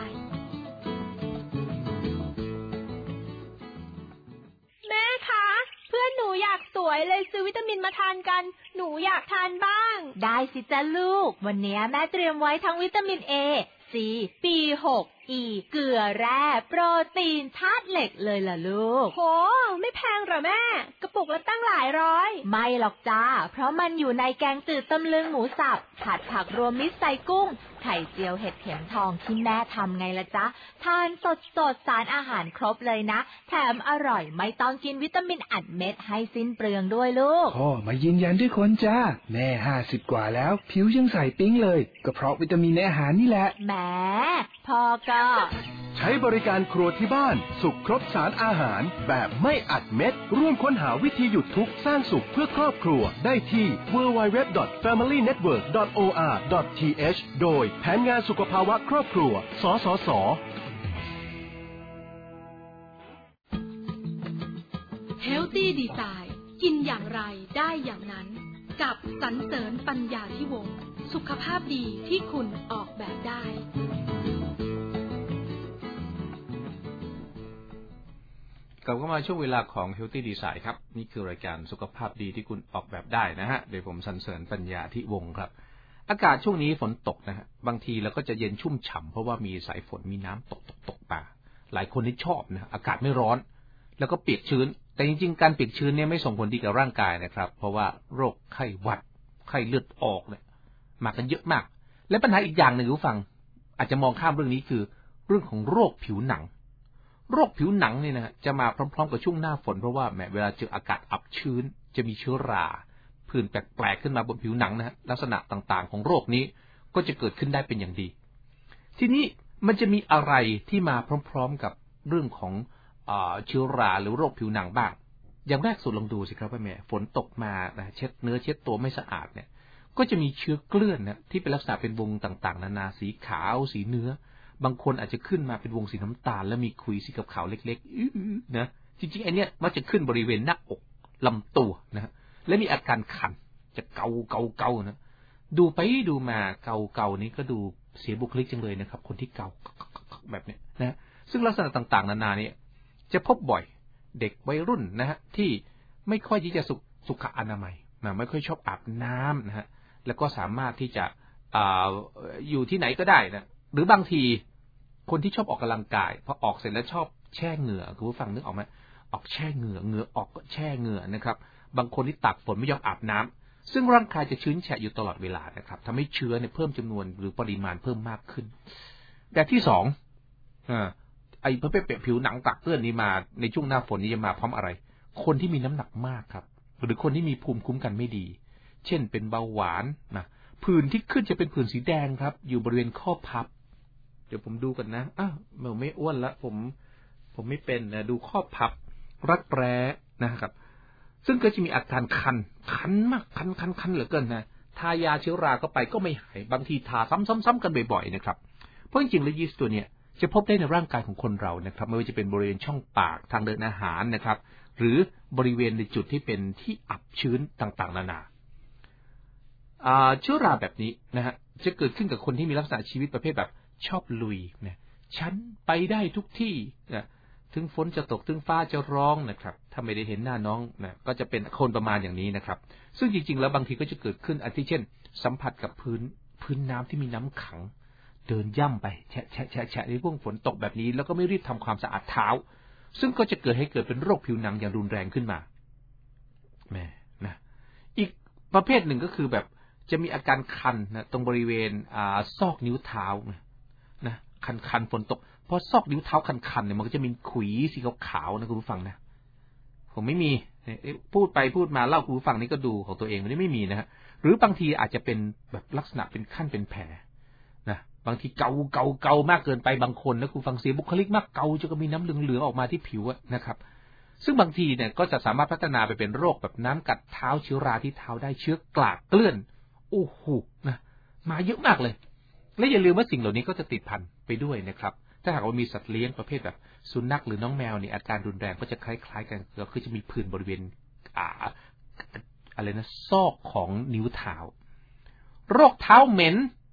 แม่คะเพื่อนหนูอยากสวยเลยซื้อวิตามินมาทานกันหนูอยากทานบ้างได้สิจ้าลูกวันนี้แม่เตรียมไว้ทั้งวิตามิน A C B6 E เกลือแร่โปรตีนธาตุเหล็กเลยล่ะลูกโหไม่แพงหรอแม่กระปุกละตั้งหลายร้อยไม่หรอกจ้าเพราะมันอยู่ในแกงจืดตำลึงหมูสับผัดผักรวมมิตรใส่กุ้งไข่เจียวเห็ดเข็มทองที่แม่ทำไงล่ะจ๊ะทานสดสารอาหารครบเลยนะแถมอร่อยไม่ต้องกินวิตามินอัดเม็ดให้สิ้นเปลืองด้วยลูกพ่อมายืนยันด้วยคนจ้าแม่50 กว่าแล้วผิวยังใสปิ๊งเลยก็เพราะวิตามินในอาหารนี่แหละแหมพ่อก็ใช้บริการครัวที่บ้านสุขครบสารอาหารแบบไม่อัดเม็ดร่วมค้นหาวิธีหยุดทุกข์สร้างสุขเพื่อครอบครัวได้ที่ www.familynetwork.or.th โดยแผนงานสุขภาวะครอบครัวสสส. Healthy Design กินอย่างไรได้อย่างนั้นกับสรรเสริญปัญญาที่วงศ์สุขภาพดีที่คุณออกแบบได้กลับเข้ามาช่วงเวลาของ Healthy Design ครับนี่คือรายการสุขภาพดีที่คุณออกแบบได้นะฮะโดยผมสรรเสริญปัญญาที่วงครับอากาศช่วงนี้ฝนตกนะฮะบางทีเราก็จะเย็นชุ่มฉ่ำเพราะว่ามีสายฝนมีน้ำตกป่าหลายคนที่ชอบนะอากาศไม่ร้อนแล้วก็เปียกชื้นแต่จริงๆการเปียกชื้นเนี่ยไม่ส่งผลดีกับร่างกายนะครับเพราะว่าโรคไข้หวัดไข้เลือดออกเนี่ยมากันเยอะมากและปัญหาอีกอย่างหนึ่งคุณฟังอาจจะมองข้ามเรื่องนี้คือเรื่องของโรคผิวหนังโรคผิวหนังเนี่ยนะจะมาพร้อมๆกับช่วงหน้าฝนเพราะว่าแม้เวลาเจออากาศอับชื้นจะมีเชื้อราผื่นแปลกๆขึ้นมาบนผิวหนังนะฮะลักษณะต่างๆของโรคนี้ก็จะเกิดขึ้นได้เป็นอย่างดีทีนี้มันจะมีอะไรที่มาพร้อมๆกับเรื่องของเชื้อราหรือโรคผิวหนังบ้างอย่างแรกสุดลองดูสิครับว่าแม่ฝนตกมานะเช็ดเนื้อเช็ดตัวไม่สะอาดเนี่ยก็จะมีเชื้อเกลื่อนนะที่เป็นลักษณะเป็นวงต่างๆนานาสีขาวสีเนื้อบางคนอาจจะขึ้นมาเป็นวงสีน้ำตาลแล้วมีขุยสีขาวๆเล็กๆนะจริงๆไอ้นี่มันจะขึ้นบริเวณหน้าอกลำตัวนะและมีอาการคันจะเกานะดูไปดูมาเกานี้ก็ดูเสียบุคลิกจังเลยนะครับคนที่เกาแบบนี้นะซึ่งลักษณะต่างๆนานานี้จะพบบ่อยเด็กวัยรุ่นนะฮะที่ไม่ค่อยที่จะสุขอนามัยไม่ค่อยชอบอาบน้ำนะฮะแล้วก็สามารถที่จะอยู่ที่ไหนก็ได้นะหรือบางทีคนที่ชอบออกกำลังกายพอออกเสร็จแล้วชอบแช่เหงื่อคุณผู้ฟังนึกออกไหมออกแช่เหงื่อออกก็แช่เหงื่อนะครับบางคนที่ตากฝนไม่ยอมอาบน้ำซึ่งร่างกายจะชื้นแฉะอยู่ตลอดเวลานะครับทำให้เชื้อเนี่ยเพิ่มจำนวนหรือปริมาณเพิ่มมากขึ้นแบบที่สองไอ้ประเภทผิวหนังตักเปื้อนนี้มาในช่วงหน้าฝนนี้จะมาพร้อมอะไรคนที่มีน้ำหนักมากครับหรือคนที่มีภูมิคุ้มกันไม่ดีเช่นเป็นเบาหวานนะผื่นที่ขึ้นจะเป็นผื่นสีแดงครับอยู่บริเวณข้อพับเดี๋ยวผมดูกันนะผมไม่อ้วนละผมไม่เป็นนะดูข้อพับรักแร้นะครับซึ่งก็จะมีอาการคันมากคันเหลือเกินนะทายาเชื้อราเข้าไปก็ไม่หายบางทีทาซ้ำๆกันบ่อยๆนะครับเพราะจริงๆแล้วยีสต์ตัวเนี้ยจะพบได้ในร่างกายของคนเรานะครับไม่ว่าจะเป็นบริเวณช่องปากทางเดินอาหารนะครับหรือบริเวณในจุดที่เป็นที่อับชื้นต่างๆนานาเชื้อราแบบนี้นะฮะจะเกิดขึ้นกับคนที่มีลักษณะชีวิตประเภทแบบชอบลุยนะฉันไปได้ทุกที่นะถึงฝนจะตกถึงฟ้าจะร้องนะครับถ้าไม่ได้เห็นหน้าน้องนะก็จะเป็นคนประมาณอย่างนี้นะครับซึ่งจริงๆแล้วบางทีก็จะเกิดขึ้นอาทิเช่นสัมผัสกับพื้นน้ำที่มีน้ำขังเดินย่ำไปแฉะในช่วงฝนตกแบบนี้แล้วก็ไม่รีบทำความสะอาดเท้าซึ่งก็จะเกิดเป็นโรคผิวหนังอย่างรุนแรงขึ้นมาแม่นะอีกประเภทหนึ่งก็คือแบบจะมีอาการคันนะตรงบริเวณซอกนิ้วเท้านะคันฝนตกพอซอกนิ้วเท้าคันเนี่ยมันก็จะมีขุยสีขาวๆนะคุณผู้ฟังนะผมไม่มีพูดไปพูดมาเล่าคุณผู้ฟังนี่ก็ดูของตัวเองไม่มีนะฮะหรือบางทีอาจจะเป็นแบบลักษณะเป็นขั้นเป็นแผลนะบางทีเกามากเกินไปบางคนนะคุณฟังเสียบุคลิกมากเกาจนก็มีน้ำเหลืองๆออกมาที่ผิวนะครับซึ่งบางทีเนี่ยก็จะสามารถพัฒนาไปเป็นโรคแบบน้ำกัดเท้าเชื้อราที่เท้าได้เชื้อกลากเกลื่อนโอ้โหนะมาเยอะมากเลยและอย่าลืมว่าสิ่งเหล่านี้ก็จะติดพันไปด้วยนะครับถ้าหากว่ามีสัตว์เลี้ยงประเภทแบบสุนัขหรือน้องแมวเนี่ยอาการรุนแรงก็จะคล้ายๆกันก็คือจะมีผื่นบริเวณอะไรนะซอกของนิ้วเท้าโรคเท้าเหม็น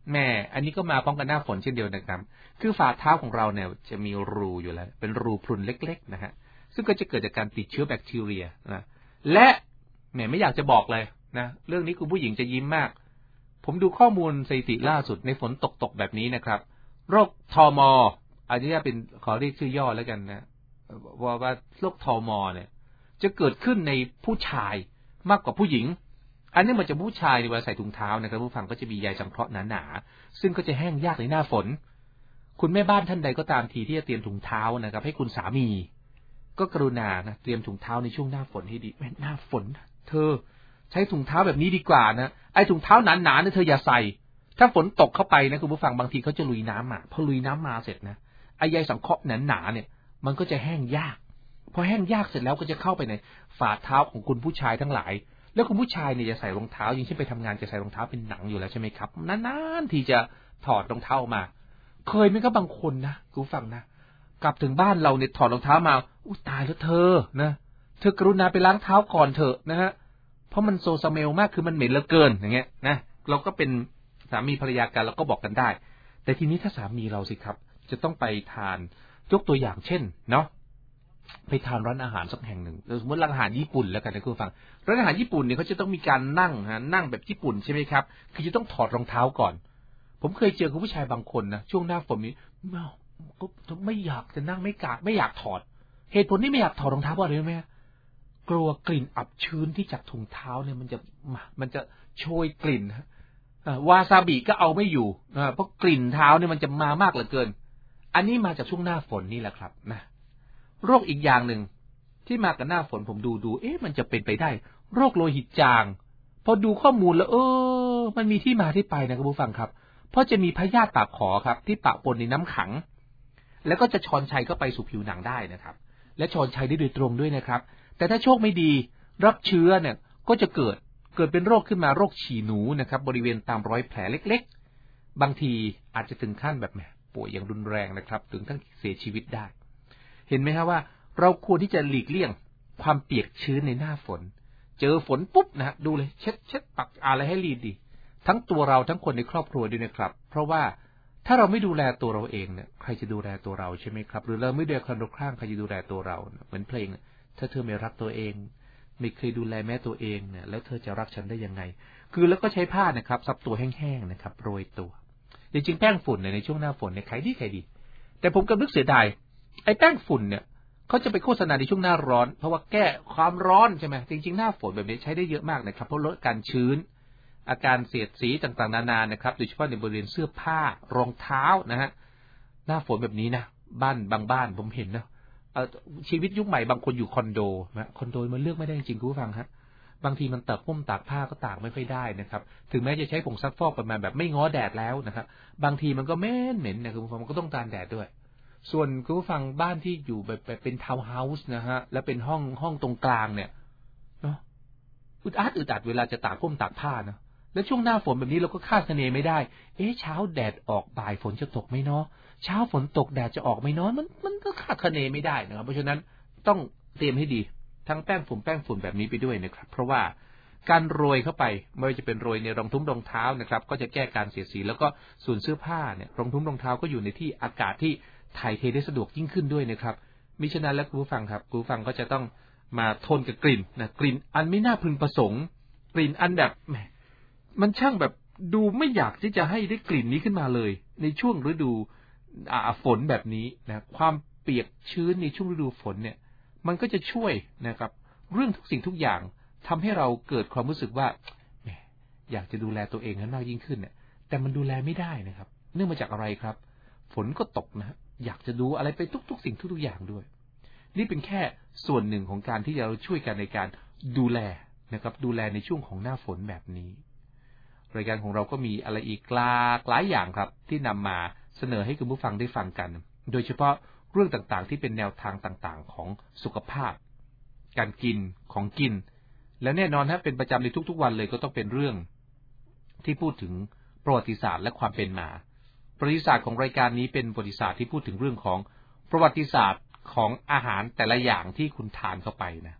แม่อันนี้ก็มาพร้อมกับหน้าฝนเช่นเดียวกันคือฝ่าเท้าของเราเนี่ยจะมีรูอยู่แล้วเป็นรูพรุนเล็กๆนะฮะซึ่งก็จะเกิดจากการติดเชื้อแบคทีเรียนะและแม่ไม่อยากจะบอกเลยนะเรื่องนี้คุณผู้หญิงจะยิ้มมากผมดูข้อมูลสถิติล่าสุดในฝนตกแบบนี้นะครับโรคทม.อันนี้เป็นขอเรียกชื่อย่อแล้วกันนะว่าโรคทม.เนี่ยจะเกิดขึ้นในผู้ชายมากกว่าผู้หญิงอันนี้มันจะผู้ชายเวลาใส่ถุงเท้านะครับผู้ฟังก็จะมีใยสังเคราะห์หนาๆซึ่งก็จะแห้งยากในหน้าฝนคุณแม่บ้านท่านใดก็ตามทีที่จะเตรียมถุงเท้านะครับให้คุณสามีก็กรุณานะเตรียมถุงเท้าในช่วงหน้าฝนให้ดีหน้าฝนเธอใช้ถุงเท้าแบบนี้ดีกว่านะไอ้ถุงเท้าหนาๆเนี่ยเธออย่าใส่ถ้าฝนตกเข้าไปนะคุณผู้ฟังบางทีเขาจะลุยน้ำมาพอลุยน้ำมาเสร็จนะไอ้ใยสังเคราะห์หนาๆเนี่ยมันก็จะแห้งยากพอแห้งยากเสร็จแล้วก็จะเข้าไปในฝ่าเท้าของคุณผู้ชายทั้งหลายแล้วคุณผู้ชายเนี่ยจะใส่รองเท้าอย่างเช่นไปทำงานจะใส่รองเท้าเป็นหนังอยู่แล้วใช่ไหมครับนานๆที่จะถอดรองเท้ามาเคยไหมครับบางคนนะคุณฟังนะกลับถึงบ้านเราเนี่ยถอดรองเท้ามาอุ๊ยตายแล้วเธอนะเธอกรุณาไปล้างเท้าก่อนเถอะนะฮะเพราะมันโซสเมลมากคือมันเหม็นเหลือเกินอย่างเงี้ยนะเราก็เป็นสามีภรรยากันเราก็บอกกันได้แต่ทีนี้ถ้าสามีเราสิครับจะต้องไปทานยกตัวอย่างเช่นเนาะไปทานร้านอาหารสักแห่งหนึ่งสมมติร้านอาหารญี่ปุ่นแล้วกันนะคุณฟังร้านอาหารญี่ปุ่นเนี่ยเขาจะต้องมีการนั่งแบบญี่ปุ่นใช่ไหมครับคือจะต้องถอดรองเท้าก่อนผมเคยเจอคุณผู้ชายบางคนนะช่วงหน้าฝนนี้ก็ไม่อยากจะนั่งไม่อยากถอดเหตุผลที่ไม่อยากถอดรองเท้าเพราะอะไรรู้ไหมกลัวกลิ่นอับชื้นที่จากถุงเท้าเนี่ยมันจะโชยกลิ่นวาซาบิก็เอาไม่อยู่เพราะกลิ่นเท้าเนี่ยมันจะมามากเหลือเกินอันนี้มาจากช่วงหน้าฝนนี่แหละครับนะโรคอีกอย่างหนึ่งที่มากับหน้าฝนผมดูมันจะเป็นไปได้โรคโลหิตจางพอดูข้อมูลแล้วมันมีที่มาที่ไปนะคุณผู้ฟังครับเพราะจะมีพยาธิปากขอครับที่ปะปนในน้ำขังแล้วก็จะชอนชัยเข้าไปสู่ผิวหนังได้นะครับและชอนชัยได้โดยตรงด้วยนะครับแต่ถ้าโชคไม่ดีรับเชื้อเนี่ยก็จะเกิดเป็นโรคขึ้นมาโรคฉี่หนูนะครับบริเวณตามรอยแผลเล็กๆบางทีอาจจะถึงขั้นแบบป่วยอย่างรุนแรงนะครับถึงทั้งเสียชีวิตได้เห็นไหมครับว่าเราควรที่จะหลีกเลี่ยงความเปียกชื้นในหน้าฝนเจอฝนปุ๊บนะดูเลยเช็ดปักอะไรให้รีดดีทั้งตัวเราทั้งคนในครอบครัวด้วยนะครับเพราะว่าถ้าเราไม่ดูแลตัวเราเองเนี่ยใครจะดูแลตัวเราใช่ไหมครับหรือเราไม่ดูแลคนรอบข้างใครจะดูแลตัวเราเหมือนเพลงถ้าเธอไม่รักตัวเองไม่เคยดูแลแม้ตัวเองเนี่ยแล้วเธอจะรักฉันได้ยังไงคือแล้วก็ใช้ผ้านะครับซับตัวแห้งๆนะครับโรยตัวจริงๆแป้งฝุ่นในช่วงหน้าฝนเนี่ยขายดีแต่ผมก็นึกเสียดายไอ้แป้งฝุ่นเนี่ยเขาจะไปโฆษณาในช่วงหน้าร้อนเพราะว่าแก้ความร้อนใช่ไหมจริงๆหน้าฝนแบบนี้ใช้ได้เยอะมากนะครับเพราะลดการชื้นอาการเสียดสีต่างๆนานานะครับโดยเฉพาะในบริเวณเสื้อผ้ารองเท้านะฮะหน้าฝนแบบนี้นะบ้านบางบ้านผมเห็นนะชีวิตยุคใหม่บางคนอยู่คอนโดนะคอนโดมันเลือกไม่ได้จริงๆคุณผู้ฟังฮะบางทีมันตากตากผ้าก็ตากไม่ค่อยได้นะครับถึงแม้จะใช้ผงซักฟอกประมาณแบบไม่ง้อแดดแล้วนะครับบางทีมันก็เหม็นนะคุณผู้ฟังมันก็ต้องการแดดด้วยส่วนคุณผู้ฟังบ้านที่อยู่แบบเป็นทาวน์เฮาส์นะฮะแล้วเป็นห้องตรงกลางเนี่ยเนาะอึดอัดเวลาจะตากผ้านะแล้วช่วงหน้าฝนแบบนี้เราก็คาดคะเนไม่ได้เช้าแดดออกบ่ายฝนจะตกไหมเนาะเช้าฝนตกแดดจะออกไหมเนาะมันก็คาดคะเนไม่ได้นะครับเพราะฉะนั้นต้องเตรียมให้ดีทั้งแป้งฝุ่นแบบนี้ไปด้วยนะครับเพราะว่าการโรยเข้าไปไม่ว่าจะเป็นโรยในรองเท้านะครับก็จะแก้การเสียดสีแล้วก็ส่วนเสื้อผ้าเนี่ยรองเท้าก็อยู่ในที่อากาศที่ถ่ายเทได้สะดวกยิ่งขึ้นด้วยนะครับมิฉะนั้นแล้วคุณผู้ฟังครับคุณผู้ฟังก็จะต้องมาทนกับกลิ่นนะกลิ่นอันไม่น่าพึงประสงค์กลิ่นอันแบบมันช่างแบบดูไม่อยากที่จะให้ได้กลิ่นนี้ขึ้นมาเลยในช่วงฤดูฝนแบบนี้นะความเปียกชื้นในช่วงฤดูฝนเนี่ยมันก็จะช่วยนะครับเรื่องทุกสิ่งทุกอย่างทำให้เราเกิดความรู้สึกว่าอยากจะดูแลตัวเองให้มากยิ่งขึ้นเนี่ยแต่มันดูแลไม่ได้นะครับเนื่องมาจากอะไรครับฝนก็ตกนะอยากจะดูอะไรไปทุกสิ่งทุกอย่างด้วยนี่เป็นแค่ส่วนหนึ่งของการที่เราช่วยกันในการดูแลนะครับดูแลในช่วงของหน้าฝนแบบนี้รายการของเราก็มีอะไรอีกหลายอย่างครับที่นำมาเสนอให้คุณผู้ฟังได้ฟังกันโดยเฉพาะเรื่องต่างๆที่เป็นแนวทางต่างๆของสุขภาพการกินของกินและแน่นอนครับเป็นประจำในทุกๆวันเลยก็ต้องเป็นเรื่องที่พูดถึงประวัติศาสตร์และความเป็นมาประวัติศาสตร์ของรายการนี้เป็นประวัติศาสตร์ที่พูดถึงเรื่องของประวัติศาสตร์ของอาหารแต่ละอย่างที่คุณทานเข้าไปนะ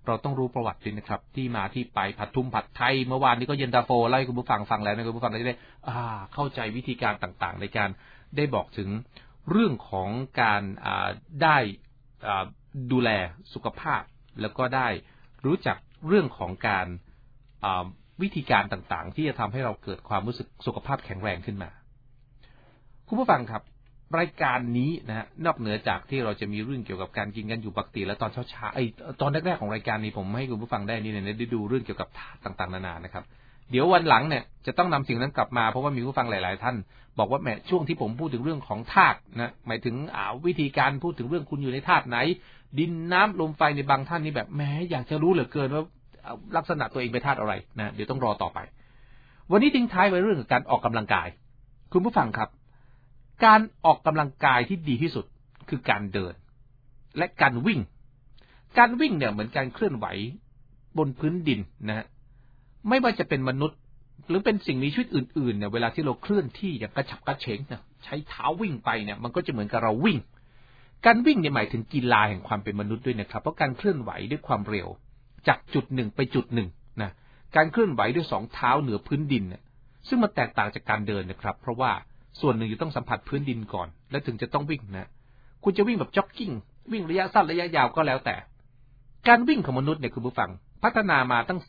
เราต้องรู้ประวัติด้วยนะครับที่มาที่ไปผัดไทยเมื่อวานนี้ก็เย็นตาโฟไล่คุณผู้ฟังฟังแล้วนะคุณผู้ฟังจะได้เข้าใจวิธีการต่างๆในการได้บอกถึงเรื่องของการได้ดูแลสุขภาพแล้วก็ได้รู้จักเรื่องของการวิธีการต่างๆที่จะทำให้เราเกิดความรู้สึกสุขภาพแข็งแรงขึ้นมาคุณผู้ฟังครับรายการนี้นะฮะนอกเหนือจากที่เราจะมีเรื่องเกี่ยวกับการกินกันอยู่ปกติแล้วตอนเช้าตอนแรกๆของรายการนี้ผมให้คุณผู้ฟังได้นี่เนี่ยได้ดูเรื่องเกี่ยวกับธาตุต่างๆนานานะครับเดี๋ยววันหลังเนี่ยจะต้องนำสิ่งนั้นกลับมาเพราะว่ามีผู้ฟังหลายๆท่านบอกว่าแหมช่วงที่ผมพูดถึงเรื่องของธาตุนะหมายถึงวิธีการพูดถึงเรื่องคุณอยู่ในธาตุไหนดินน้ำลมไฟในบางท่านนี่แบบแหมอยากจะรู้เหลือเกินว่าลักษณะตัวเองเป็นธาตุอะไรนะเดี๋ยวต้องรอต่อไปวันนี้ทิ้งท้ายไว้เรื่องการออกกำลังกายคุณผู้ฟังครับการออกกำลังกายที่ดีที่สุดคือการเดินและการวิ่งเนี่ยเหมือนการเคลื่อนไหวบนพื้นดินนะฮะไม่ว่าจะเป็นมนุษย์หรือเป็นสิ่งมีชีวิตอื่นๆเนี่ยเวลาที่เราเคลื่อนที่อย่างกระฉับกระเฉงเนี่ยใช้เท้าวิ่งไปเนี่ยมันก็จะเหมือนกับเราวิ่งการวิ่งเนี่ยหมายถึงกีฬาแห่งความเป็นมนุษย์ด้วยนะครับเพราะการเคลื่อนไหวด้วยความเร็วจากจุดหนึ่งไปจุดหนึ่งนะการเคลื่อนไหวด้วยสองเท้าเหนือพื้นดินเนี่ยซึ่งมันแตกต่างจากการเดินนะครับเพราะว่าส่วนหนึ่งจะต้องสัมผัสพื้นดินก่อนแล้วถึงจะต้องวิ่งนะคุณจะวิ่งแบบจ็อกกิ้งวิ่งระยะสั้นระยะยาวก็แล้วแต่การวิ่งของมนุษย์เนี่ยคุณผู้ฟังพัฒนามาตั้ง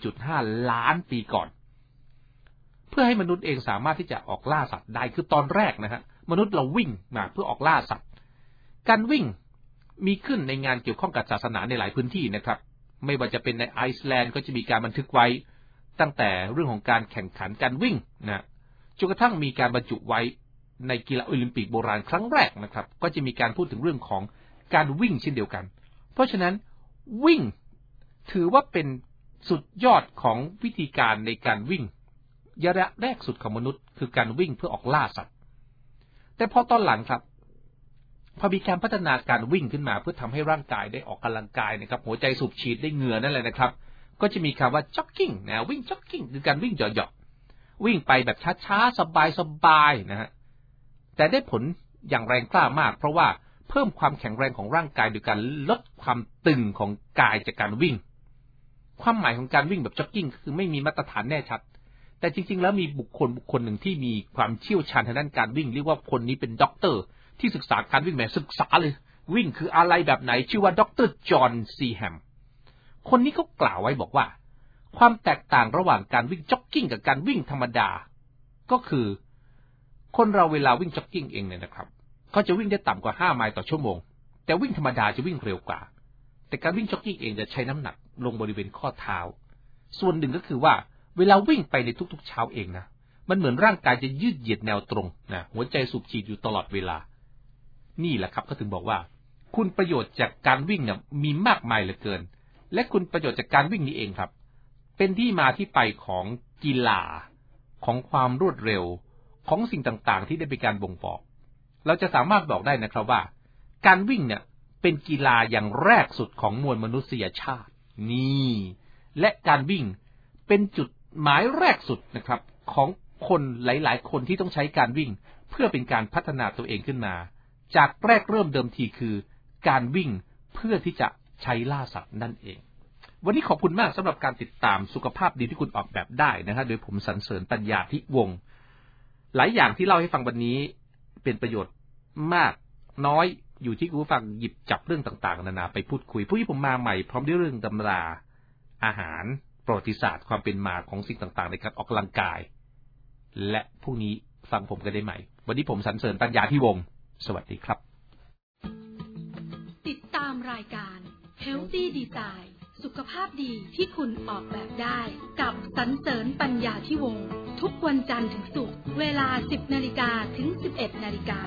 4.5 ล้านปีก่อนเพื่อให้มนุษย์เองสามารถที่จะออกล่าสัตว์ได้คือตอนแรกนะฮะมนุษย์เราวิ่งมาเพื่อออกล่าสัตว์การวิ่งมีขึ้นในงานเกี่ยวข้องกับศาสนาในหลายพื้นที่นะครับไม่ว่าจะเป็นในไอซ์แลนด์ก็จะมีการบันทึกไว้ตั้งแต่เรื่องของการแข่งขันการวิ่งนะจนกระทั่งมีการบรรจุไว้ในกีฬาโอลิมปิกโบราณครั้งแรกนะครับก็จะมีการพูดถึงเรื่องของการวิ่งเช่นเดียวกันเพราะฉะนั้นวิ่งถือว่าเป็นสุดยอดของวิธีการในการวิ่งระยะแรกสุดของมนุษย์คือการวิ่งเพื่อออกล่าสัตว์แต่พอตอนหลังครับพอมีการพัฒนาการวิ่งขึ้นมาเพื่อทำให้ร่างกายได้ออกกำลังกายนะครับหัวใจสูบฉีดได้เหงื่อนั่นแหละนะครับก็จะมีคำว่าจ็อกกิ้งนะวิ่งจ็อกกิ้งคือการวิ่งเหยาะๆวิ่งไปแบบช้าๆสบายๆนะฮะแต่ได้ผลอย่างแรงกล้ามากเพราะว่าเพิ่มความแข็งแรงของร่างกายโดยการลดความตึงของกายจากการวิ่งความหมายของการวิ่งแบบจ็อกกิ้งคือไม่มีมาตรฐานแน่ชัดแต่จริงๆแล้วมีบุคคลหนึ่งที่มีความเชี่ยวชาญทางด้านการวิ่งเรียกว่าคนนี้เป็นด็อกเตอร์ที่ศึกษาการวิ่งแหมศึกษาเลยวิ่งคืออะไรแบบไหนชื่อว่าด็อกเตอร์จอห์นซีแฮมคนนี้เขากล่าวไว้บอกว่าความแตกต่างระหว่างการวิ่งจ็อกกิ้งกับการวิ่งธรรมดาก็คือคนเราเวลาวิ่งจ็อกกิ้งเองเนี่ยนะครับเขาจะวิ่งได้ต่ำกว่า5 ไมล์ต่อชั่วโมงแต่วิ่งธรรมดาจะวิ่งเร็วกว่าแต่การวิ่งจ็อกกิ้งเองจะใช้น้ำหนักลงบริเวณข้อเท้าส่วนหนึ่งก็คือว่าเวลาวิ่งไปในทุกๆเช้าเองนะมันเหมือนร่างกายจะยืดเหยียดแนวตรงนะหัวใจสูบฉีดอยู่ตลอดเวลานี่แหละครับเขาถึงบอกว่าคุณประโยชน์จากการวิ่งเนี่ยมีมากมายเหลือเกินและคุณประโยชน์จากการวิ่งนี้เองครับเป็นที่มาที่ไปของกีฬาของความรวดเร็วของสิ่งต่างๆที่ได้เป็นการบ่งบอกเราจะสามารถบอกได้นะครับว่าการวิ่งเนี่ยเป็นกีฬาอย่างแรกสุดของมวลมนุษยชาตินี่และการวิ่งเป็นจุดหมายแรกสุดนะครับของคนหลายๆคนที่ต้องใช้การวิ่งเพื่อเป็นการพัฒนาตัวเองขึ้นมาจากแรกเริ่มเดิมทีคือการวิ่งเพื่อที่จะใช้ล่าสัตว์นั่นเองวันนี้ขอบคุณมากสำหรับการติดตามสุขภาพดีที่คุณออกแบบได้นะฮะโดยผมสรรเสริญปัญญาธิวงศ์หลายอย่างที่เล่าให้ฟังวันนี้เป็นประโยชน์มากน้อยอยู่ที่คุณผู้ฟังหยิบจับเรื่องต่างๆนานาไปพูดคุยผู้ที่ผมมาใหม่พร้อมด้วยเรื่องตำราอาหารประวัติศาสตร์ความเป็นมาของสิ่งต่างๆในการออกกำลังกายและพรุ่งนี้ฟังผมกันได้ใหม่วันนี้ผมสรรเสริญปัญญาธิวงศ์สวัสดีครับติดตามรายการ Healthy Design สุขภาพดีที่คุณออกแบบได้กับสรรเสริญปัญญาธิวงศ์ทุกวันจันทร์ถึงศุกร์เวลา 10 นาฬิกาถึง 11 นาฬิกา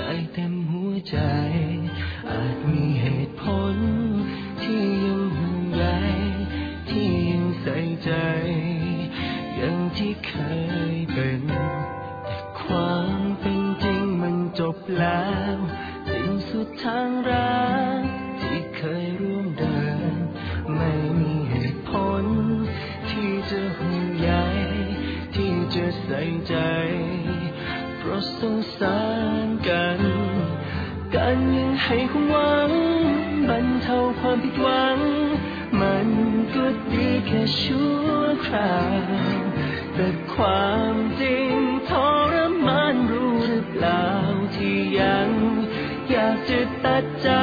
อาจมีเหตุผลที่ยังห่วงใส่ใจอย่างที่เคยเป็นแต่ความเป็นจริงมันจบแล้วสิ้นสุดทางรักที่เคยร่วมเดินไม่มีเหตุผลที่จะห่วงใยที่จะใส่ใจเพราะสงสารกันยังให้ความหวังบรรเทาความผิดหวังมันก็ดีแค่ชั่วคราวแต่ความจริงทรมานรู้หรือเปล่าที่ยังอยากจะตัดใจ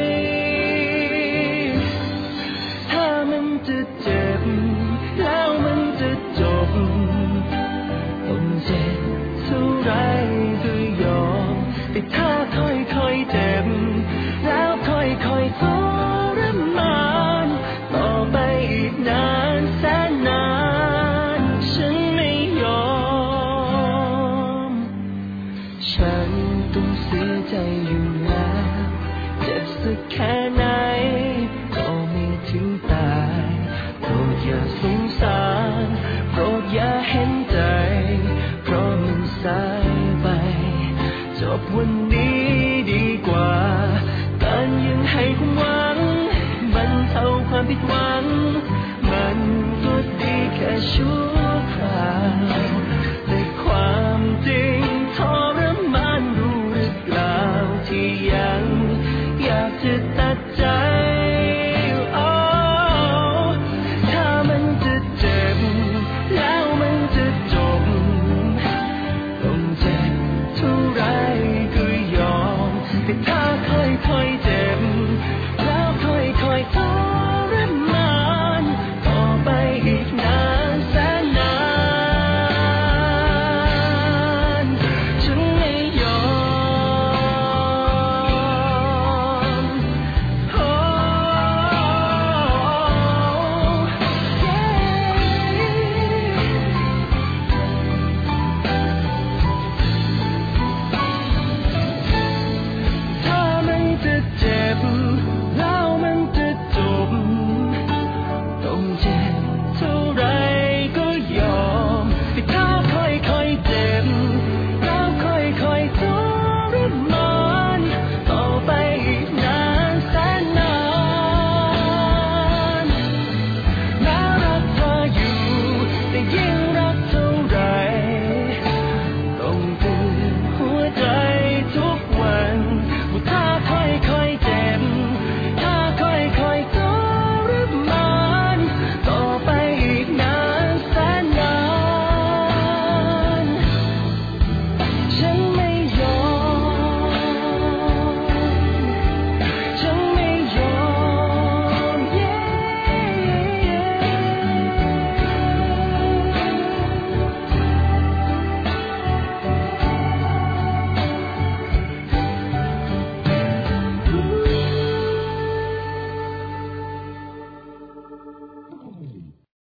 ถ้ามันจะเจ็บแล้วมันจะจบต้องเจ็บเท่าไรก็ยอมแต่ถ้าค่อยๆเจ็บแล้วค่อยๆทรมานต่อไปอีกนานแสนนานฉันไม่ยอมฉันต้องเสียใจอยู่แล้วเจ็บสักแค่ไหนก็ไม่ถึงตายโปรดอย่าสงสารโปรดอย่าเห็นใจเพราะมันสายไปจบวันนี้ดีกว่าการยังให้ความหวังบรรเทาความผิดหวังมันก็ดีแค่ชั่วคราวแต่ความจริงทรมานรู้หรือเปล่าที่ยังอยากจะตัดใจถ้ามันจะเจ็บแล้วมันจะจบต้องเจ็บเท่าไรก็ยอมแต่ถ้าค่อยๆเจ็บ